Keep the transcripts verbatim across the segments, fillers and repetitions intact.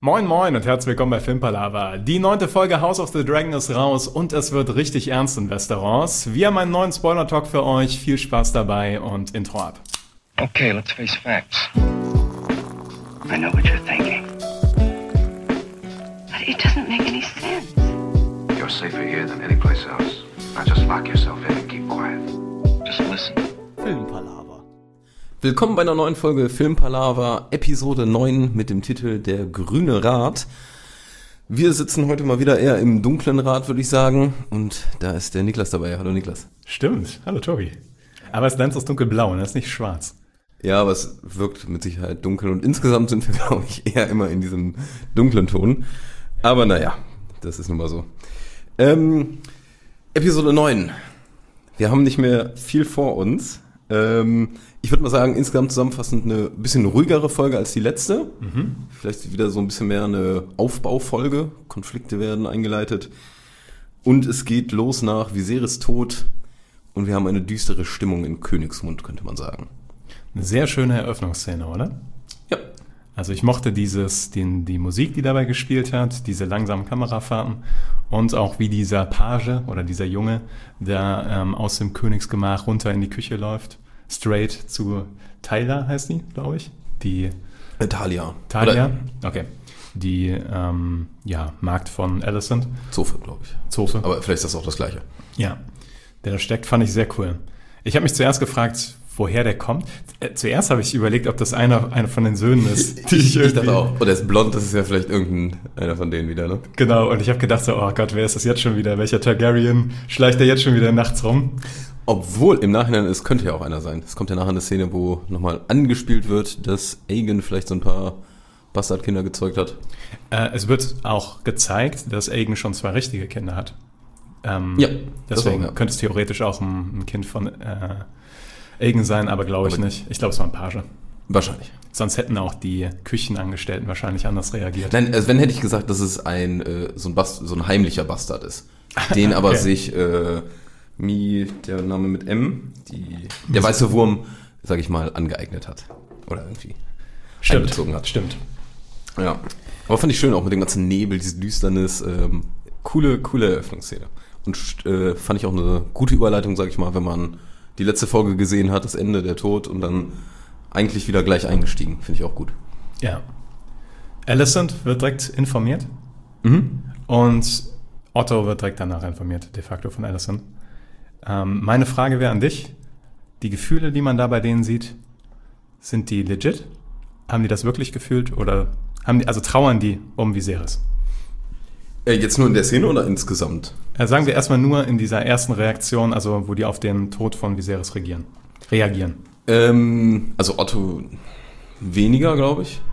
Moin moin und herzlich willkommen bei Filmpalava. Die neunte Folge House of the Dragon ist raus und es wird richtig ernst in Westeros. Wir haben einen neuen Spoiler-Talk für euch. Viel Spaß dabei und Intro ab. Okay, let's face facts. I know what you're thinking. But it doesn't make any sense. You're safer here than any place else. Now just lock yourself in and keep quiet. Just listen. Filmpalava. Willkommen bei einer neuen Folge Filmpalava, Episode neun mit dem Titel Der Grüne Rat. Wir sitzen heute mal wieder eher im dunklen Rat, würde ich sagen. Und da ist der Niklas dabei. Hallo Niklas. Stimmt. Hallo Tobi. Aber es glänzt aus dunkelblau, ne? Es ist nicht schwarz. Ja, aber es wirkt mit Sicherheit dunkel. Und insgesamt sind wir, glaube ich, eher immer in diesem dunklen Ton. Aber naja, das ist nun mal so. Ähm, Episode neun. Wir haben nicht mehr viel vor uns. Ähm, ich würde mal sagen, insgesamt zusammenfassend eine bisschen ruhigere Folge als die letzte. Mhm. Vielleicht wieder so ein bisschen mehr eine Aufbaufolge. Konflikte werden eingeleitet. Und es geht los nach Viserys Tod. Und wir haben eine düstere Stimmung in Königsmund, könnte man sagen. Eine sehr schöne Eröffnungsszene, oder? Ja. Also ich mochte dieses, den, die Musik, die dabei gespielt hat, diese langsamen Kamerafahrten und auch wie dieser Page oder dieser Junge, der ähm, aus dem Königsgemach runter in die Küche läuft. Straight zu Tyler heißt die, glaube ich. Die äh, Talia. Talia, okay. Die ähm, ja, Magd von Alicent. Zofe, glaube ich. Zofe. Aber vielleicht ist das auch das Gleiche. Ja, der da steckt, fand ich sehr cool. Ich habe mich zuerst gefragt, woher der kommt. Äh, zuerst habe ich überlegt, ob das einer, einer von den Söhnen ist. Die ich, ich dachte auch, oh, der ist blond, das ist ja vielleicht irgendein einer von denen wieder, ne? Genau, und ich habe gedacht so, oh Gott, wer ist das jetzt schon wieder? Welcher Targaryen schleicht der jetzt schon wieder nachts rum? Obwohl, im Nachhinein, es könnte ja auch einer sein. Es kommt ja nachher eine Szene, wo nochmal angespielt wird, dass Aegon vielleicht so ein paar Bastardkinder gezeugt hat. Äh, es wird auch gezeigt, dass Aegon schon zwei richtige Kinder hat. Ähm, ja. Deswegen auch, ja. könnte es theoretisch auch ein, ein Kind von äh, Aegon sein, aber glaube ich aber nicht. Ich glaube, es war ein Page. Wahrscheinlich. Sonst hätten auch die Küchenangestellten wahrscheinlich anders reagiert. Nein, also wenn hätte ich gesagt, dass es ein, äh, so, ein Bast- so ein heimlicher Bastard ist. Den okay. aber sich... Äh, Mi, der Name mit M, die, der weiße Wurm, sag ich mal, angeeignet hat. Oder irgendwie stimmt, einbezogen hat. Stimmt. Ja. Aber fand ich schön, auch mit dem ganzen Nebel, diese Düsternis. Ähm, coole, coole Eröffnungsszene. Und äh, fand ich auch eine gute Überleitung, sag ich mal, wenn man die letzte Folge gesehen hat, das Ende, der Tod und dann eigentlich wieder gleich eingestiegen. Finde ich auch gut. Ja. Alicent wird direkt informiert. Mhm. Und Otto wird direkt danach informiert, de facto von Alicent. Ähm, meine Frage wäre an dich, die Gefühle, die man da bei denen sieht, sind die legit? Haben die das wirklich gefühlt oder haben die, also trauern die um Viserys? Äh, jetzt nur in der Szene oder insgesamt? Äh, sagen wir erstmal nur in dieser ersten Reaktion, also wo die auf den Tod von Viserys reagieren. reagieren. Ähm, also Otto weniger, glaube ich.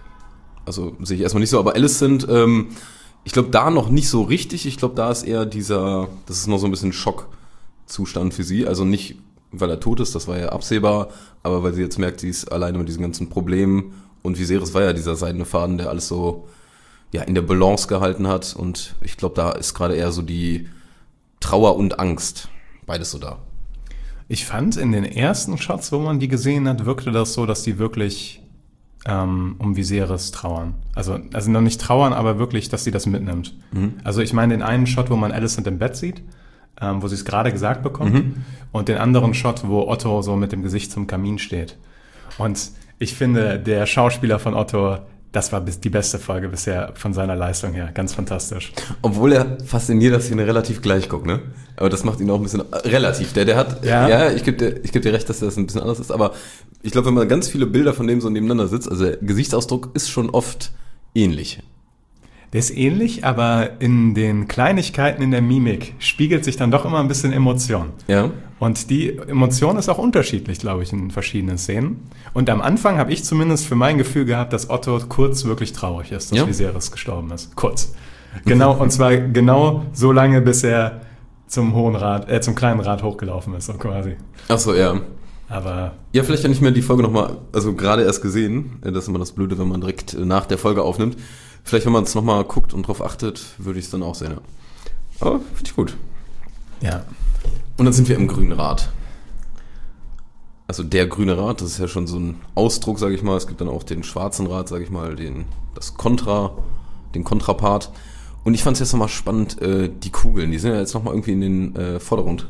Also sehe ich erstmal nicht so, aber Alicent, ähm, ich glaube da noch nicht so richtig. Ich glaube, da ist eher dieser, das ist noch so ein bisschen Schock. Zustand für sie, also nicht, weil er tot ist, das war ja absehbar, aber weil sie jetzt merkt, sie ist alleine mit diesen ganzen Problemen und Viserys war ja dieser seidene Faden, der alles so ja in der Balance gehalten hat und ich glaube, da ist gerade eher so die Trauer und Angst, beides so da. Ich fand in den ersten Shots, wo man die gesehen hat, wirkte das so, dass die wirklich ähm, um Viserys trauern. Also, also noch nicht trauern, aber wirklich, dass sie das mitnimmt. Mhm. Also ich meine den einen Shot, wo man Alicent im Bett sieht, Ähm, wo sie es gerade gesagt bekommt, mhm. und den anderen Shot, wo Otto so mit dem Gesicht zum Kamin steht. Und ich finde, der Schauspieler von Otto, das war bis die beste Folge bisher von seiner Leistung her. Ganz fantastisch. Obwohl er fast in jeder Szene relativ gleich guckt, ne? Aber das macht ihn auch ein bisschen äh, relativ. Der, der hat, ja, ja ich gebe dir, ich geb dir recht, dass das ein bisschen anders ist, aber ich glaube, wenn man ganz viele Bilder von dem so nebeneinander sitzt, also der Gesichtsausdruck ist schon oft ähnlich. Der ist ähnlich, aber in den Kleinigkeiten in der Mimik spiegelt sich dann doch immer ein bisschen Emotion. Ja. Und die Emotion ist auch unterschiedlich, glaube ich, in verschiedenen Szenen. Und am Anfang habe ich zumindest für mein Gefühl gehabt, dass Otto kurz wirklich traurig ist, dass ja. Viserys gestorben ist. Kurz. Genau, und zwar genau so lange, bis er zum Hohen Rat, äh, zum kleinen Rat hochgelaufen ist, so quasi. Ach so, ja. Aber ja, vielleicht ja nicht mehr die Folge nochmal, also gerade erst gesehen. Das ist immer das Blöde, wenn man direkt nach der Folge aufnimmt. Vielleicht, wenn man es nochmal guckt und drauf achtet, würde ich es dann auch sehen. Ja. Aber finde ich gut. Ja. Und dann sind wir im Grünen Rat. also der grüne Rat, das ist ja schon so ein Ausdruck, sage ich mal. Es gibt dann auch den schwarzen Rat, sage ich mal, den das Kontra, den Kontrapart. Und ich fand es jetzt nochmal spannend, äh, die Kugeln, die sind ja jetzt nochmal irgendwie in den äh, Vordergrund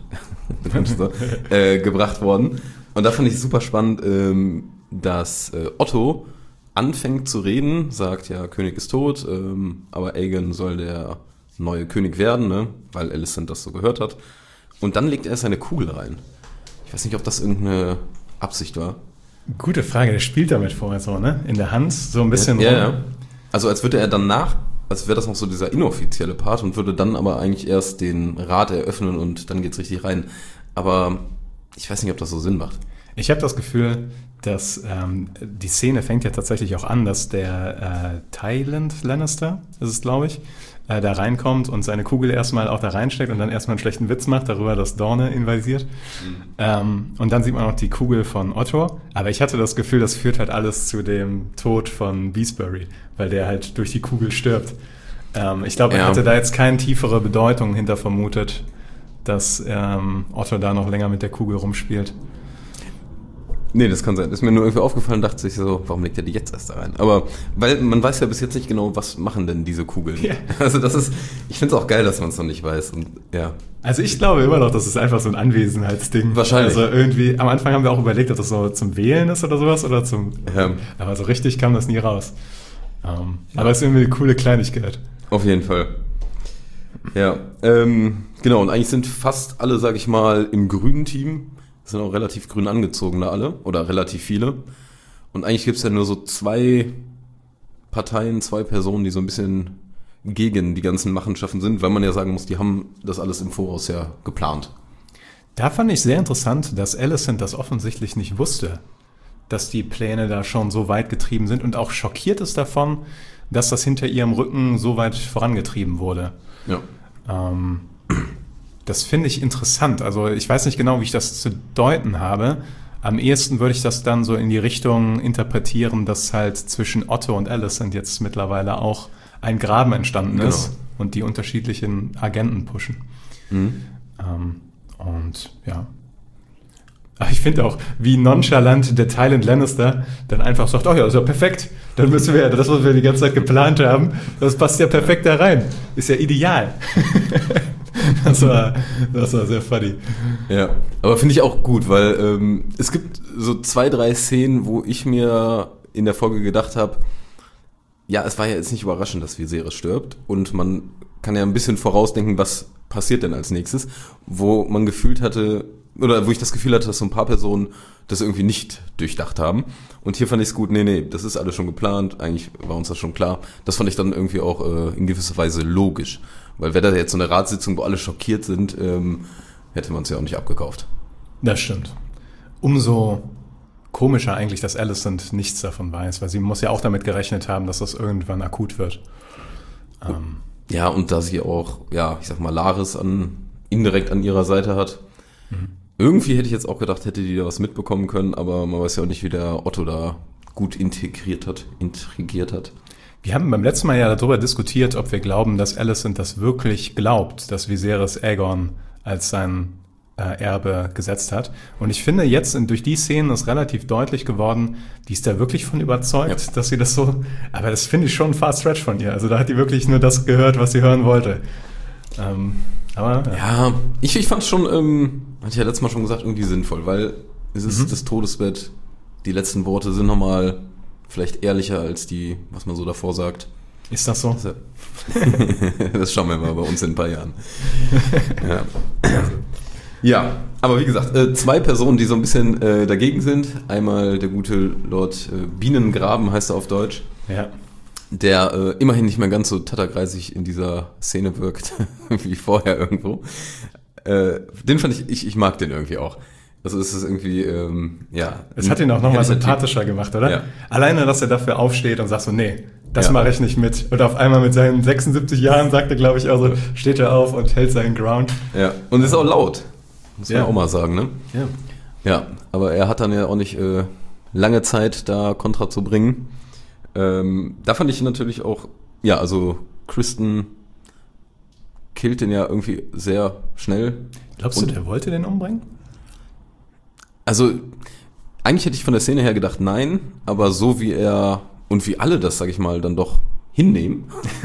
äh, gebracht worden. Und da fand ich super spannend, ähm, dass äh, Otto anfängt zu reden, sagt ja, König ist tot, ähm, aber Aegon soll der neue König werden, ne? Weil Alicent das so gehört hat. Und dann legt er seine Kugel rein. Ich weiß nicht, ob das irgendeine Absicht war. Gute Frage, der spielt damit vorher so, ne? In der Hand, so ein bisschen ja, rum. Ja. Also als würde er dann nach, als wäre das noch so dieser inoffizielle Part und würde dann aber eigentlich erst den Rat eröffnen und dann geht's richtig rein. Aber ich weiß nicht, ob das so Sinn macht. Ich habe das Gefühl, dass ähm, die Szene fängt ja tatsächlich auch an, dass der äh, Tywin Lannister, ist es glaube ich, äh, da reinkommt und seine Kugel erstmal auch da reinsteckt und dann erstmal einen schlechten Witz macht darüber, dass Dorne invasiert. Mhm. Ähm, und dann sieht man auch die Kugel von Otto. Aber ich hatte das Gefühl, das führt halt alles zu dem Tod von Beesbury, weil der halt durch die Kugel stirbt. Ähm, ich glaube, er ja. hatte da jetzt keine tiefere Bedeutung hinter vermutet, dass ähm, Otto da noch länger mit der Kugel rumspielt. Nee, das kann sein. Ist mir nur irgendwie aufgefallen, dachte ich so, warum legt er die jetzt erst da rein? Aber, weil man weiß ja bis jetzt nicht genau, was machen denn diese Kugeln. Ja. Also das ist, ich finde es auch geil, dass man es noch nicht weiß. Und, ja. Also ich glaube immer noch, das ist einfach so ein Anwesenheitsding. Wahrscheinlich. Also irgendwie, am Anfang haben wir auch überlegt, ob das so zum Wählen ist oder sowas, oder zum, ja. aber so richtig kam das nie raus. Um, ja. Aber es ist irgendwie eine coole Kleinigkeit. Auf jeden Fall. Ja, ähm, genau, und eigentlich sind fast alle, sag ich mal, im grünen Team. Sind auch relativ grün angezogene alle oder relativ viele. Und eigentlich gibt es ja nur so zwei Parteien, zwei Personen, die so ein bisschen gegen die ganzen Machenschaften sind, weil man ja sagen muss, die haben das alles im Voraus ja geplant. Da fand ich sehr interessant, dass Alicent das offensichtlich nicht wusste, dass die Pläne da schon so weit getrieben sind und auch schockiert ist davon, dass das hinter ihrem Rücken so weit vorangetrieben wurde. Ja. Ähm, Das finde ich interessant. Also ich weiß nicht genau, wie ich das zu deuten habe. Am ehesten würde ich das dann so in die Richtung interpretieren, dass halt zwischen Otto und Alicent jetzt mittlerweile auch ein Graben entstanden genau. ist und die unterschiedlichen Agenten pushen. Mhm. Ähm, und ja. Aber ich finde auch, wie nonchalant der Tywin Lannister dann einfach sagt, oh ja, ist ja perfekt. Dann müssen wir ja das, was wir die ganze Zeit geplant haben, das passt ja perfekt da rein. Ist ja ideal. Das war, das war sehr funny. Ja, aber finde ich auch gut, weil ähm, es gibt so zwei, drei Szenen, wo ich mir in der Folge gedacht habe, ja, es war ja jetzt nicht überraschend, dass Viserys stirbt und man kann ja ein bisschen vorausdenken, was passiert denn als nächstes, wo man gefühlt hatte, oder wo ich das Gefühl hatte, dass so ein paar Personen das irgendwie nicht durchdacht haben. Und hier fand ich es gut, nee, nee, das ist alles schon geplant, eigentlich war uns das schon klar. Das fand ich dann irgendwie auch äh, in gewisser Weise logisch. Weil wäre da jetzt so eine Ratssitzung, wo alle schockiert sind, ähm, hätte man es ja auch nicht abgekauft. Das stimmt. Umso komischer eigentlich, dass Alicent nichts davon weiß, weil sie muss ja auch damit gerechnet haben, dass das irgendwann akut wird. Ähm. Ja, und da sie auch, ja, ich sag mal, Laris an, indirekt an ihrer Seite hat. Mhm. Irgendwie hätte ich jetzt auch gedacht, hätte die da was mitbekommen können, aber man weiß ja auch nicht, wie der Otto da gut integriert hat, intrigiert hat. Wir haben beim letzten Mal ja darüber diskutiert, ob wir glauben, dass Alicent das wirklich glaubt, dass Viserys Aegon als sein äh, Erbe gesetzt hat. Und ich finde, jetzt durch die Szenen ist relativ deutlich geworden, die ist da wirklich von überzeugt, ja. dass sie das so... Aber das finde ich schon ein far stretch von ihr. Also da hat die wirklich nur das gehört, was sie hören wollte. Ähm, aber Ja, ja ich, ich fand es schon, ähm, hatte ich ja letztes Mal schon gesagt, irgendwie sinnvoll, weil es ist mhm. das Todesbett, die letzten Worte sind nochmal... vielleicht ehrlicher als die, was man so davor sagt. Ist das so? Das schauen wir mal bei uns in ein paar Jahren. Ja, ja, aber wie gesagt, zwei Personen, die so ein bisschen dagegen sind. Einmal der gute Lord Bienengraben, heißt er auf Deutsch. Ja. Der immerhin nicht mehr ganz so tatterkreisig in dieser Szene wirkt, wie vorher irgendwo. Den fand ich, ich, ich mag den irgendwie auch. Also es ist irgendwie, ähm, ja. Es hat ihn auch nochmal sympathischer gemacht, oder? Ja. Alleine, dass er dafür aufsteht und sagt so, nee, das ja. mache ich nicht mit. Und auf einmal mit seinen sechsundsiebzig Jahren, sagt er, glaube ich, also steht er auf und hält seinen Ground. Ja, und ist auch laut. Muss man ja. auch mal sagen, ne? Ja. Ja, aber er hat dann ja auch nicht äh, lange Zeit, da Kontra zu bringen. Ähm, da fand ich natürlich auch, ja, also Kristen killt den ja irgendwie sehr schnell. Glaubst du, der wollte den umbringen? Also, eigentlich hätte ich von der Szene her gedacht, nein, aber so wie er und wie alle das, sag ich mal, dann doch hinnehmen,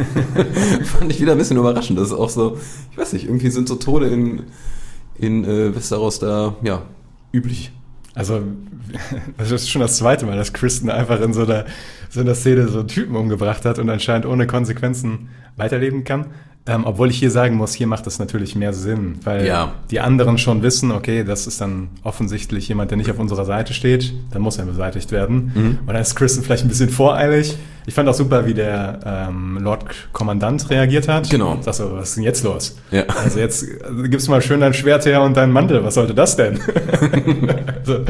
fand ich wieder ein bisschen überraschend. Das ist auch so, ich weiß nicht, irgendwie sind so Tode in, in äh, Westeros da, ja, üblich. Also, das ist schon das zweite Mal, dass Kristen einfach in so einer, so einer Szene so einen Typen umgebracht hat und anscheinend ohne Konsequenzen weiterleben kann. Ähm, obwohl ich hier sagen muss, hier macht das natürlich mehr Sinn, weil Ja. die anderen schon wissen, okay, das ist dann offensichtlich jemand, der nicht auf unserer Seite steht, dann muss er beseitigt werden. Mhm. Und dann ist Kristen vielleicht ein bisschen voreilig. Ich fand auch super, wie der ähm, Lord Kommandant reagiert hat. Genau. Sag so, was ist denn jetzt los? Ja. Also jetzt also gibst du mal schön dein Schwert her und deinen Mantel, was sollte das denn? also,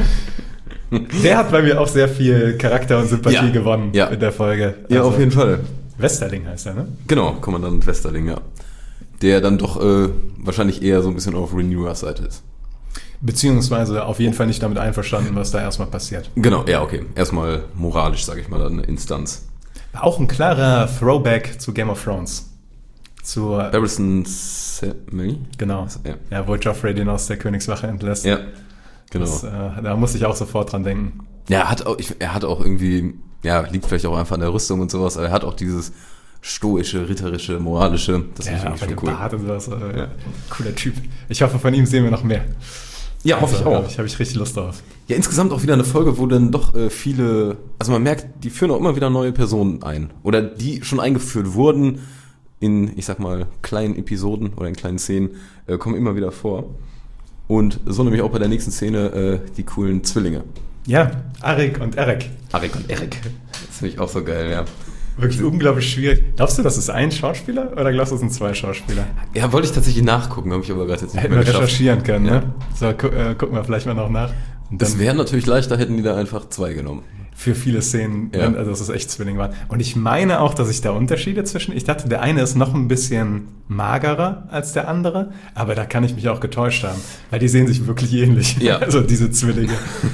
der hat bei mir auch sehr viel Charakter und Sympathie Ja. gewonnen Ja. in der Folge. Ja, Also, auf jeden Fall. Westerling heißt er, ne? Genau, Kommandant Westerling, ja. Der dann doch äh, wahrscheinlich eher so ein bisschen auf Renewers Seite ist. Beziehungsweise auf jeden Fall nicht damit einverstanden, was da erstmal passiert. Genau, ja, okay. Erstmal moralisch, sage ich mal, dann eine Instanz. Auch ein klarer Throwback zu Game of Thrones. Zu, Barristan Selmy? genau. Ja. Ja, wo Joffrey den aus der Königswache entlässt. Ja, genau. Das, äh, da musste ich auch sofort dran denken. Ja, er hat auch, ich, er hat auch irgendwie, ja, liegt vielleicht auch einfach an der Rüstung und sowas, aber er hat auch dieses stoische, ritterische, moralische, das finde ich Ja, eigentlich aber schon cool. Bart und sowas. Äh, Ja. Cooler Typ. Ich hoffe, von ihm sehen wir noch mehr. Ja, hoffe ich Also, auch. Habe ich, hab ich richtig Lust drauf. Ja, insgesamt auch wieder eine Folge, wo dann doch äh, viele, also man merkt, die führen auch immer wieder neue Personen ein. Oder die schon eingeführt wurden in, ich sag mal, kleinen Episoden oder in kleinen Szenen, äh, kommen immer wieder vor. Und so nämlich auch bei der nächsten Szene äh, die coolen Zwillinge. Ja, Arik und Eric. Arik und Eric. Das finde ich auch so geil, ja. Wirklich unglaublich schwierig. Glaubst du, das ist ein Schauspieler oder glaubst du, das sind zwei Schauspieler? Ja, wollte ich tatsächlich nachgucken, habe ich aber gerade jetzt nicht Hätten mehr wir geschafft. recherchieren können, Ja. ne? So, gu äh, gucken wir vielleicht mal noch nach. Und Das dann wäre natürlich leichter, hätten die da einfach zwei genommen. für viele Szenen, Ja. also dass es echt Zwillinge waren. Und ich meine auch, dass ich da Unterschiede zwischen, ich dachte, der eine ist noch ein bisschen magerer als der andere, aber da kann ich mich auch getäuscht haben, weil die sehen sich wirklich ähnlich. Ja. Also diese Zwillinge.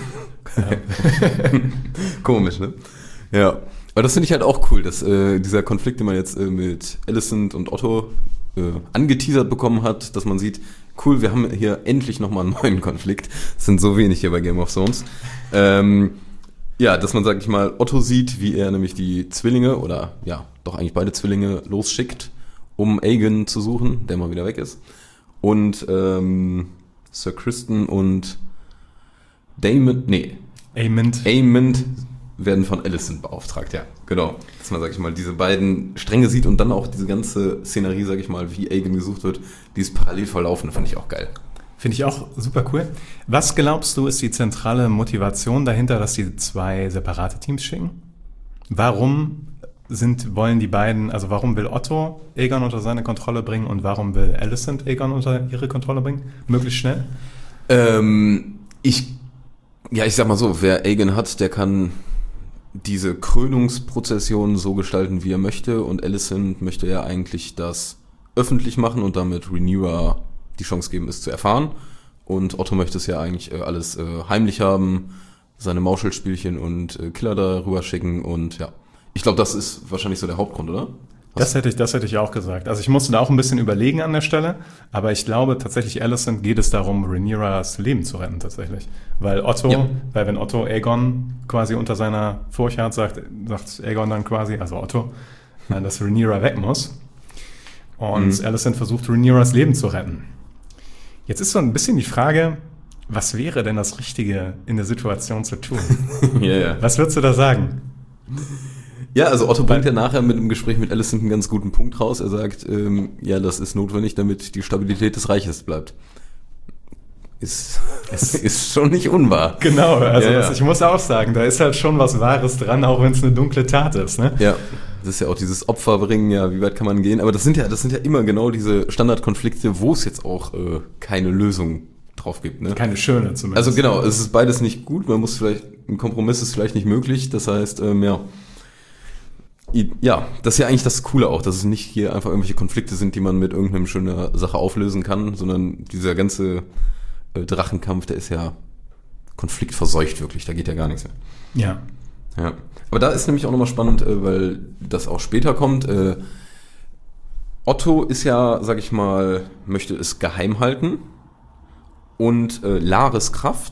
Komisch, ne? Ja. Aber das finde ich halt auch cool, dass äh, dieser Konflikt, den man jetzt äh, mit Alicent und Otto äh, angeteasert bekommen hat, dass man sieht, cool, wir haben hier endlich nochmal einen neuen Konflikt. Es sind so wenig hier bei Game of Thrones. Ähm, ja, dass man, sag ich mal, Otto sieht, wie er nämlich die Zwillinge, oder ja, doch eigentlich beide Zwillinge losschickt, um Aegon zu suchen, der mal wieder weg ist. Und ähm, Sir Criston und Daemon, nee, Aemond. Aemond werden von Alicent beauftragt, ja, genau. Dass man, sag ich mal, diese beiden Stränge sieht und dann auch diese ganze Szenerie, sag ich mal, wie Aegon gesucht wird, die ist parallel verlaufen, fand ich auch geil. Finde ich auch super cool. Was glaubst du, ist die zentrale Motivation dahinter, dass die zwei separate Teams schicken? Warum sind, wollen die beiden, also warum will Otto Aegon unter seine Kontrolle bringen und warum will Alicent Aegon unter ihre Kontrolle bringen? Möglichst schnell? Ähm, ich, ja, ich sag mal so, wer Aegon hat, der kann diese Krönungsprozession so gestalten, wie er möchte, und Alicent möchte ja eigentlich das öffentlich machen und damit Rhaenyra die Chance geben, es zu erfahren. Und Otto möchte es ja eigentlich äh, alles äh, heimlich haben, seine Mauschelspielchen und äh, Killer darüber schicken, und ja, ich glaube, das ist wahrscheinlich so der Hauptgrund, oder? Das hätte ich, das hätte ich auch gesagt. Also ich musste da auch ein bisschen überlegen an der Stelle, aber ich glaube tatsächlich, Alicent geht es darum, Rhaenyras Leben zu retten tatsächlich. Weil Otto, Ja. weil wenn Otto Aegon quasi unter seiner Furcht hat, sagt, sagt Aegon dann quasi, also Otto, äh, dass Rhaenyra weg muss. Und Mhm. Alicent versucht, Rhaenyras Leben zu retten. Jetzt ist so ein bisschen die Frage, was wäre denn das Richtige in der Situation zu tun? Ja, ja. Was würdest du da sagen? Ja, also Otto bringt ja nachher mit dem Gespräch mit Alicent einen ganz guten Punkt raus. Er sagt, ähm, ja, das ist notwendig, damit die Stabilität des Reiches bleibt. Ist, ist schon nicht unwahr. Genau, also Ja, ja. Das, ich muss auch sagen, da ist halt schon was Wahres dran, auch wenn es eine dunkle Tat ist, ne? Ja, das ist ja auch dieses Opferbringen, ja, wie weit kann man gehen? Aber das sind ja, das sind ja immer genau diese Standardkonflikte, wo es jetzt auch äh, keine Lösung drauf gibt, ne? Keine schöne zumindest. Also genau, es ist beides nicht gut, man muss vielleicht, ein Kompromiss ist vielleicht nicht möglich, das heißt, ähm, ja, I- ja, das ist ja eigentlich das Coole auch, dass es nicht hier einfach irgendwelche Konflikte sind, die man mit irgendeiner schönen Sache auflösen kann, sondern dieser ganze äh, Drachenkampf, der ist ja konfliktverseucht wirklich, da geht ja gar nichts mehr. Ja. Ja, aber da ist nämlich auch nochmal spannend, äh, weil das auch später kommt. Äh, Otto ist ja, sag ich mal, möchte es geheim halten, und äh, Lares Kraft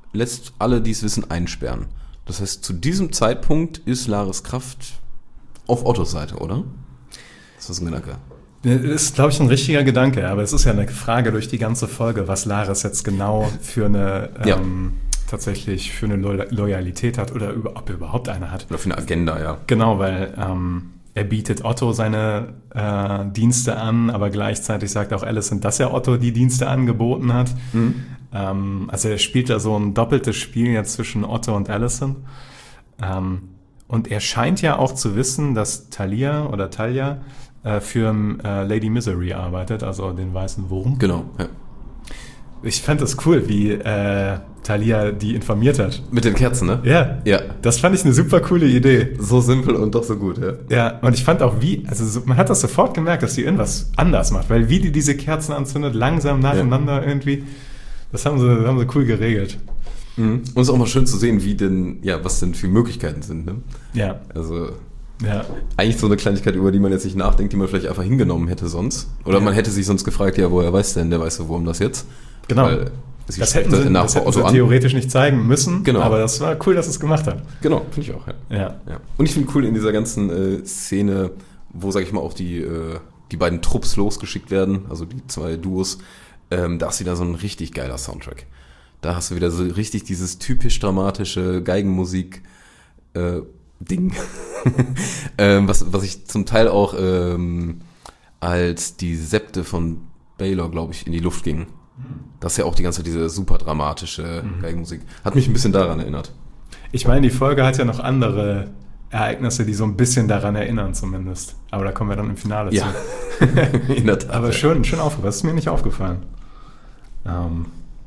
lässt alle, die es wissen, einsperren. Das heißt, zu diesem Zeitpunkt ist Laris Kraft auf Ottos Seite, oder? Das ist ein Gedanke. Das ist, glaube ich, ein richtiger Gedanke, aber es ist ja eine Frage durch die ganze Folge, was Laris jetzt genau für eine Ja. ähm, tatsächlich für eine Lo- Loyalität hat oder über, ob er überhaupt eine hat. Oder für eine Agenda, ja. Genau, weil ähm, er bietet Otto seine äh, Dienste an, aber gleichzeitig sagt auch Alicent, dass er Otto die Dienste angeboten hat. Mhm. Ähm, also er spielt da so ein doppeltes Spiel jetzt zwischen Otto und Alicent. Ähm, und er scheint ja auch zu wissen, dass Talia oder Talia äh, für äh, Lady Misery arbeitet, also den weißen Wurm. Genau, ja. Ich fand das cool, wie äh, Talia die informiert hat. Mit den Kerzen, ne? Ja, Ja. das fand ich eine super coole Idee. So simpel und doch so gut, ja. Ja, und ich fand auch wie, also so, man hat das sofort gemerkt, dass die irgendwas anders macht, weil wie die diese Kerzen anzündet, langsam nacheinander irgendwie, das haben sie, haben sie cool geregelt. Mhm. Und es ist auch mal schön zu sehen, wie denn, ja, was denn für Möglichkeiten sind, ne? Ja, Also, ja. eigentlich so eine Kleinigkeit, über die man jetzt nicht nachdenkt, die man vielleicht einfach hingenommen hätte sonst. Oder Ja. man hätte sich sonst gefragt, ja, woher weiß denn der weiße Wurm das jetzt? Genau. Weil sie Das spricht hätten sie, nach das hätten Otto sie an. theoretisch nicht zeigen müssen, Genau. aber das war cool, dass es gemacht hat. Genau, finde ich auch, ja. Ja. Ja. Und ich finde cool in dieser ganzen äh, Szene, wo, sag ich mal, auch die, äh, die beiden Trupps losgeschickt werden, also die zwei Duos, ähm, da ist wieder so ein richtig geiler Soundtrack. Da hast du wieder so richtig dieses typisch dramatische Geigenmusik äh, Ding, ähm, was, was ich zum Teil auch ähm, als die Septe von Baylor, glaube ich, in die Luft ging. Das ist ja auch die ganze Zeit diese super dramatische Mhm. Geigenmusik. Hat mich ein bisschen daran erinnert. Ich meine, die Folge hat ja noch andere Ereignisse, die so ein bisschen daran erinnern zumindest. Aber da kommen wir dann im Finale Ja, zu. in der Tat. Aber ja. schön, schön aufgefallen. Das ist mir nicht aufgefallen. Ähm,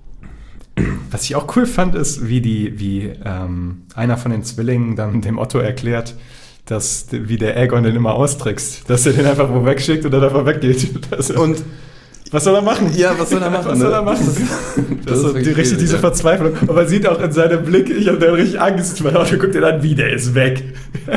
was ich auch cool fand, ist, wie die, wie ähm, einer von den Zwillingen dann dem Otto erklärt, dass wie der Aegon den immer austrickst, dass er den einfach wo wegschickt und dann einfach weggeht. Das, Und was soll er machen? ja, was soll er machen? Was soll ne? er machen? Das, Das ist ist so die, wirklich richtig diese ja. Verzweiflung. Und man sieht auch in seinem Blick, ich habe da richtig Angst, weil Otto guckt ihn an, wie, der ist weg.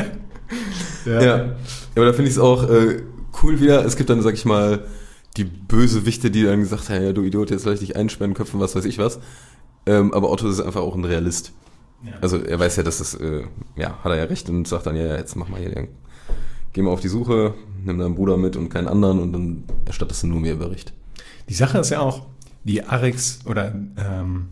Ja. ja, aber da finde ich es auch äh, cool wieder. Es gibt dann, sag ich mal, die Bösewichte, die dann gesagt haben, ja, du Idiot, jetzt soll ich dich einsperren, köpfen, was weiß ich was. Ähm, aber Otto ist einfach auch ein Realist. Ja. Also er weiß ja, dass das, äh, ja, hat er ja recht und sagt dann, ja, jetzt mach mal hier, den, geh mal auf die Suche, nimm deinen Bruder mit und keinen anderen und dann erstattest du nur mir Bericht. Die Sache ist ja auch, die Arix oder, ähm,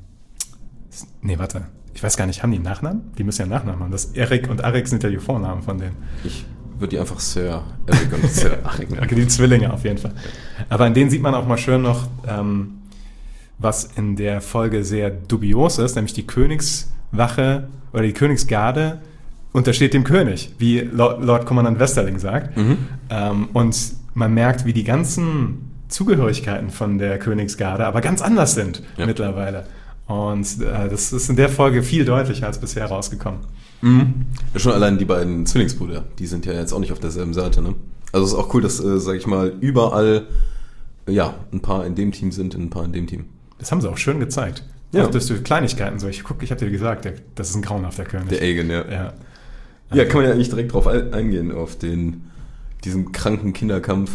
nee, warte, ich weiß gar nicht, haben die einen Nachnamen? Die müssen ja einen Nachnamen haben. Das Erik und Arix sind ja die Vornamen von denen. Ich würde die einfach Sir Eric und Sir Arik nennen. Okay, die Zwillinge auf jeden Fall. Aber in denen sieht man auch mal schön noch, ähm, was in der Folge sehr dubios ist, nämlich die Königswache oder die Königsgarde untersteht dem König, wie Lord, Lord Kommandant Westerling sagt. Mhm. Ähm, und man merkt, wie die ganzen Zugehörigkeiten von der Königsgarde aber ganz anders sind Ja. mittlerweile. Und äh, das ist in der Folge viel deutlicher als bisher rausgekommen. Mhm. Ja, schon allein die beiden Zwillingsbrüder, die sind ja jetzt auch nicht auf derselben Seite, ne? Also es ist auch cool, dass, äh, sag ich mal, überall, äh, ja, ein paar in dem Team sind, ein paar in dem Team. Das haben sie auch schön gezeigt. Ja. Auch durch die Kleinigkeiten so. Ich guck, ich habe dir gesagt, der, das ist ein grauenhafter König. Der Aegon, ja. Ja. Ja, kann man ja eigentlich direkt drauf ein- eingehen, auf den, diesen kranken Kinderkampf,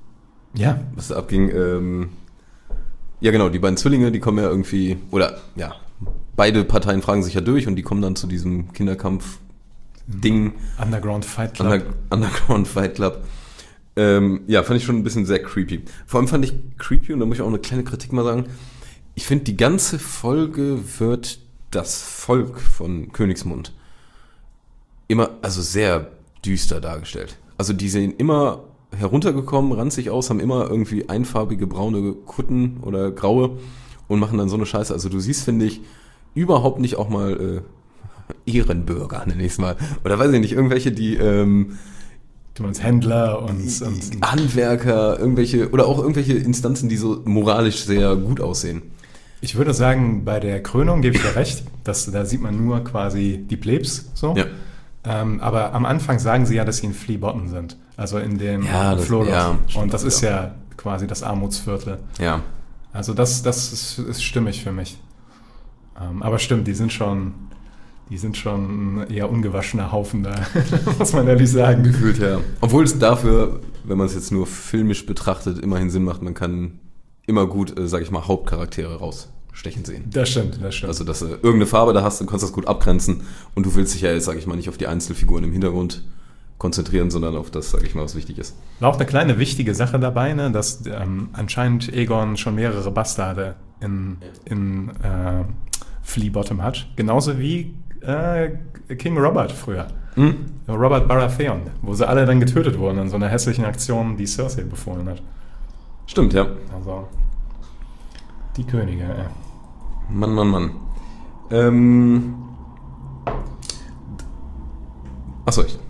Ja, was da abging. Ähm, ja, genau, die beiden Zwillinge, die kommen ja irgendwie, oder, ja, beide Parteien fragen sich ja durch und die kommen dann zu diesem Kinderkampf-Ding. Underground Fight Club. Under, Underground Fight Club. Ähm, ja, fand ich schon ein bisschen sehr creepy. Vor allem fand ich creepy, und da muss ich auch eine kleine Kritik mal sagen, ich finde, die ganze Folge wird das Volk von Königsmund immer, also sehr düster dargestellt. Also die sehen immer heruntergekommen, ranzig aus, haben immer irgendwie einfarbige braune Kutten oder graue und machen dann so eine Scheiße. Also du siehst, finde ich, überhaupt nicht auch mal äh, Ehrenbürger, nenne ich es mal. Oder weiß ich nicht, irgendwelche, die ähm, Du meinst Händler und, und Handwerker, irgendwelche, oder auch irgendwelche Instanzen, die so moralisch sehr gut aussehen. ich würde sagen, bei der Krönung gebe ich dir recht, dass, da sieht man nur quasi die Plebs so. Ja. Ähm, aber am Anfang sagen sie ja, dass sie in Flea Bottom sind. Also in dem Ja, das- Flohloch. ja, stimmt und das auch, ist ja. ja quasi das Armutsviertel. Ja. Also das, das ist, ist stimmig für mich. Ähm, aber stimmt, die sind schon, die sind schon ein eher ungewaschener Haufen da, muss man ehrlich sagen. Gefühlt, ja. Obwohl es dafür, wenn man es jetzt nur filmisch betrachtet, immerhin Sinn macht, man kann immer gut, äh, sag ich mal, Hauptcharaktere rausstreichen. stechen sehen. Das stimmt, das stimmt. Also, dass du irgendeine Farbe da hast, du kannst das gut abgrenzen und du willst dich ja jetzt, sag ich mal, nicht auf die Einzelfiguren im Hintergrund konzentrieren, sondern auf das, sag ich mal, was wichtig ist. War auch eine kleine wichtige Sache dabei, ne, dass ähm, anscheinend Aegon schon mehrere Bastarde in, in äh, Flea Bottom hat. Genauso wie äh, King Robert früher. Hm? Robert Baratheon, wo sie alle dann getötet wurden in so einer hässlichen Aktion, die Cersei befohlen hat. Stimmt, ja. Also, die Könige, ey. Mann, Mann, Mann. Ähm. Achso, ich.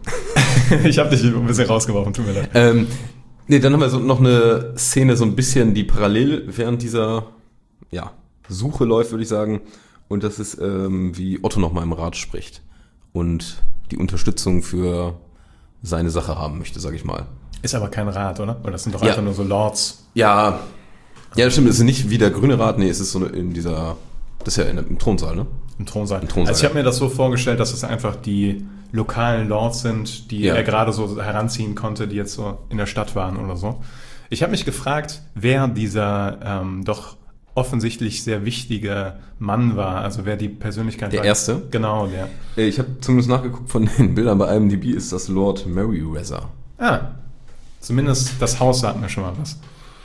Ich habe dich ein bisschen rausgeworfen, tut mir leid. Ähm, nee, dann haben wir so noch eine Szene, so ein bisschen, die parallel während dieser ja, Suche läuft, würde ich sagen. Und das ist, ähm, wie Otto nochmal im Rat spricht und die Unterstützung für seine Sache haben möchte, sage ich mal. Ist aber kein Rat, oder? Oder das sind doch Ja. einfach nur so Lords. Ja, ja, das stimmt. Es ist nicht wie der grüne Rat, nee, es ist so in dieser, das ist ja in, im Thronsaal, ne? Im Thronsaal. Im Thronsaal, also ich habe mir das so vorgestellt, dass es einfach die lokalen Lords sind, die Ja. er gerade so heranziehen konnte, die jetzt so in der Stadt waren oder so. Ich habe mich gefragt, wer dieser ähm, doch offensichtlich sehr wichtige Mann war, also wer die Persönlichkeit Der war. Erste? Genau, der. Ich habe zumindest nachgeguckt von den Bildern bei I M D B, ist das Lord Merryweather. Ah, zumindest das Haus sagt mir schon mal was.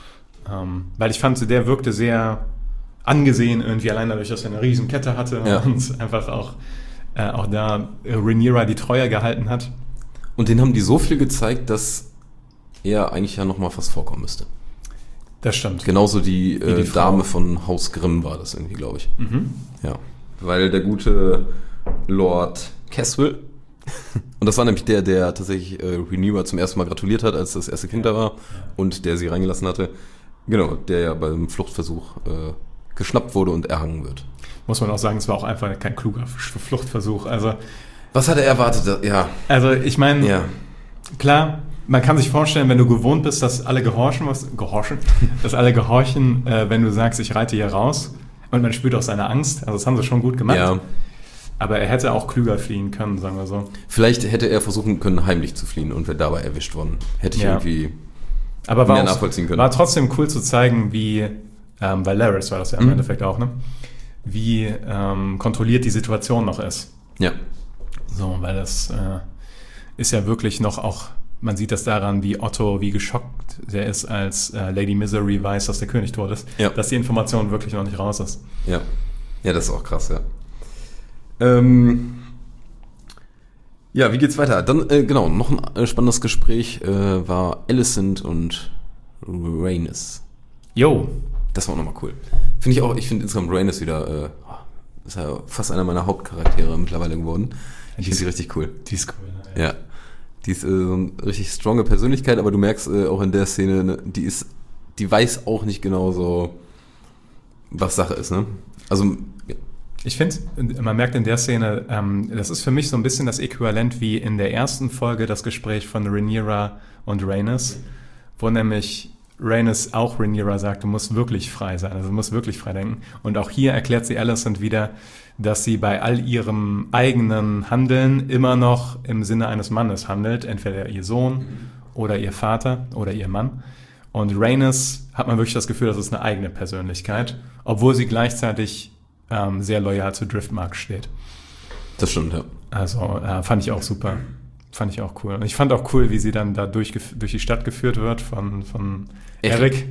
Ähm, weil ich fand, der wirkte sehr angesehen irgendwie, allein dadurch, dass er eine riesen Kette hatte Ja. und einfach auch, äh, auch da äh, Rhaenyra die Treue gehalten hat. Und den haben die so viel gezeigt, dass er eigentlich ja nochmal fast vorkommen müsste. Das stimmt. Genauso die, Wie die äh, Frau. Dame von Haus Grimm war das irgendwie, glaube ich. Mhm. Ja. Weil der gute Lord Caswell, und das war nämlich der, der tatsächlich äh, Rhaenyra zum ersten Mal gratuliert hat, als das erste Kind da war und der sie reingelassen hatte. Genau, der ja beim Fluchtversuch äh, geschnappt wurde und erhangen wird. Muss man auch sagen, es war auch einfach kein kluger Fluchtversuch. Also, Was hat er erwartet? Ja. also ich meine, Ja. klar, man kann sich vorstellen, wenn du gewohnt bist, dass alle gehorchen, was gehorchen, dass alle gehorchen, äh, wenn du sagst, ich reite hier raus, und man spürt auch seine Angst. Also das haben sie schon gut gemacht. Ja. Aber er hätte auch klüger fliehen können, sagen wir so. Vielleicht hätte er versuchen können, heimlich zu fliehen und wäre dabei erwischt worden. Hätte ich Ja. irgendwie Aber war, mehr auch, nachvollziehen können. war trotzdem cool zu zeigen, wie, ähm, weil Larys war das ja im Mhm. Endeffekt auch, ne? Wie ähm, kontrolliert die Situation noch ist. Ja. So, weil das äh, ist ja wirklich noch auch, man sieht das daran, wie Otto, wie geschockt der ist, als äh, Lady Misery weiß, dass der König tot ist, Ja. dass die Information wirklich noch nicht raus ist. Ja. Ja, das ist auch krass, ja. Ähm, ja, wie geht's weiter? Dann, äh, genau, noch ein äh, spannendes Gespräch äh, war Alicent und Rhaenys. Jo, Das war auch nochmal cool. Finde ich auch, ich finde insgesamt Rhaenys wieder, äh, ist ja fast einer meiner Hauptcharaktere mittlerweile geworden. Ich finde sie richtig cool. die ist cool. Ne? Ja. Die ist äh, so eine richtig stronge Persönlichkeit, aber du merkst äh, auch in der Szene, ne, die ist, die weiß auch nicht genau so, was Sache ist, ne? Also, ja. Ich finde, man merkt in der Szene, ähm, das ist für mich so ein bisschen das Äquivalent wie in der ersten Folge das Gespräch von Rhaenyra und Rhaenys, wo nämlich Rhaenys auch Rhaenyra sagt, du musst wirklich frei sein, also du musst wirklich frei denken. Und auch hier erklärt sie Alicent wieder, dass sie bei all ihrem eigenen Handeln immer noch im Sinne eines Mannes handelt, entweder ihr Sohn oder ihr Vater oder ihr Mann. Und Rhaenys hat man wirklich das Gefühl, das ist eine eigene Persönlichkeit, obwohl sie gleichzeitig ähm, sehr loyal zu Driftmark steht. Das stimmt, ja. Also äh, fand ich auch super. Fand ich auch cool. Und ich fand auch cool, wie sie dann da durch, durch die Stadt geführt wird von, von Eric.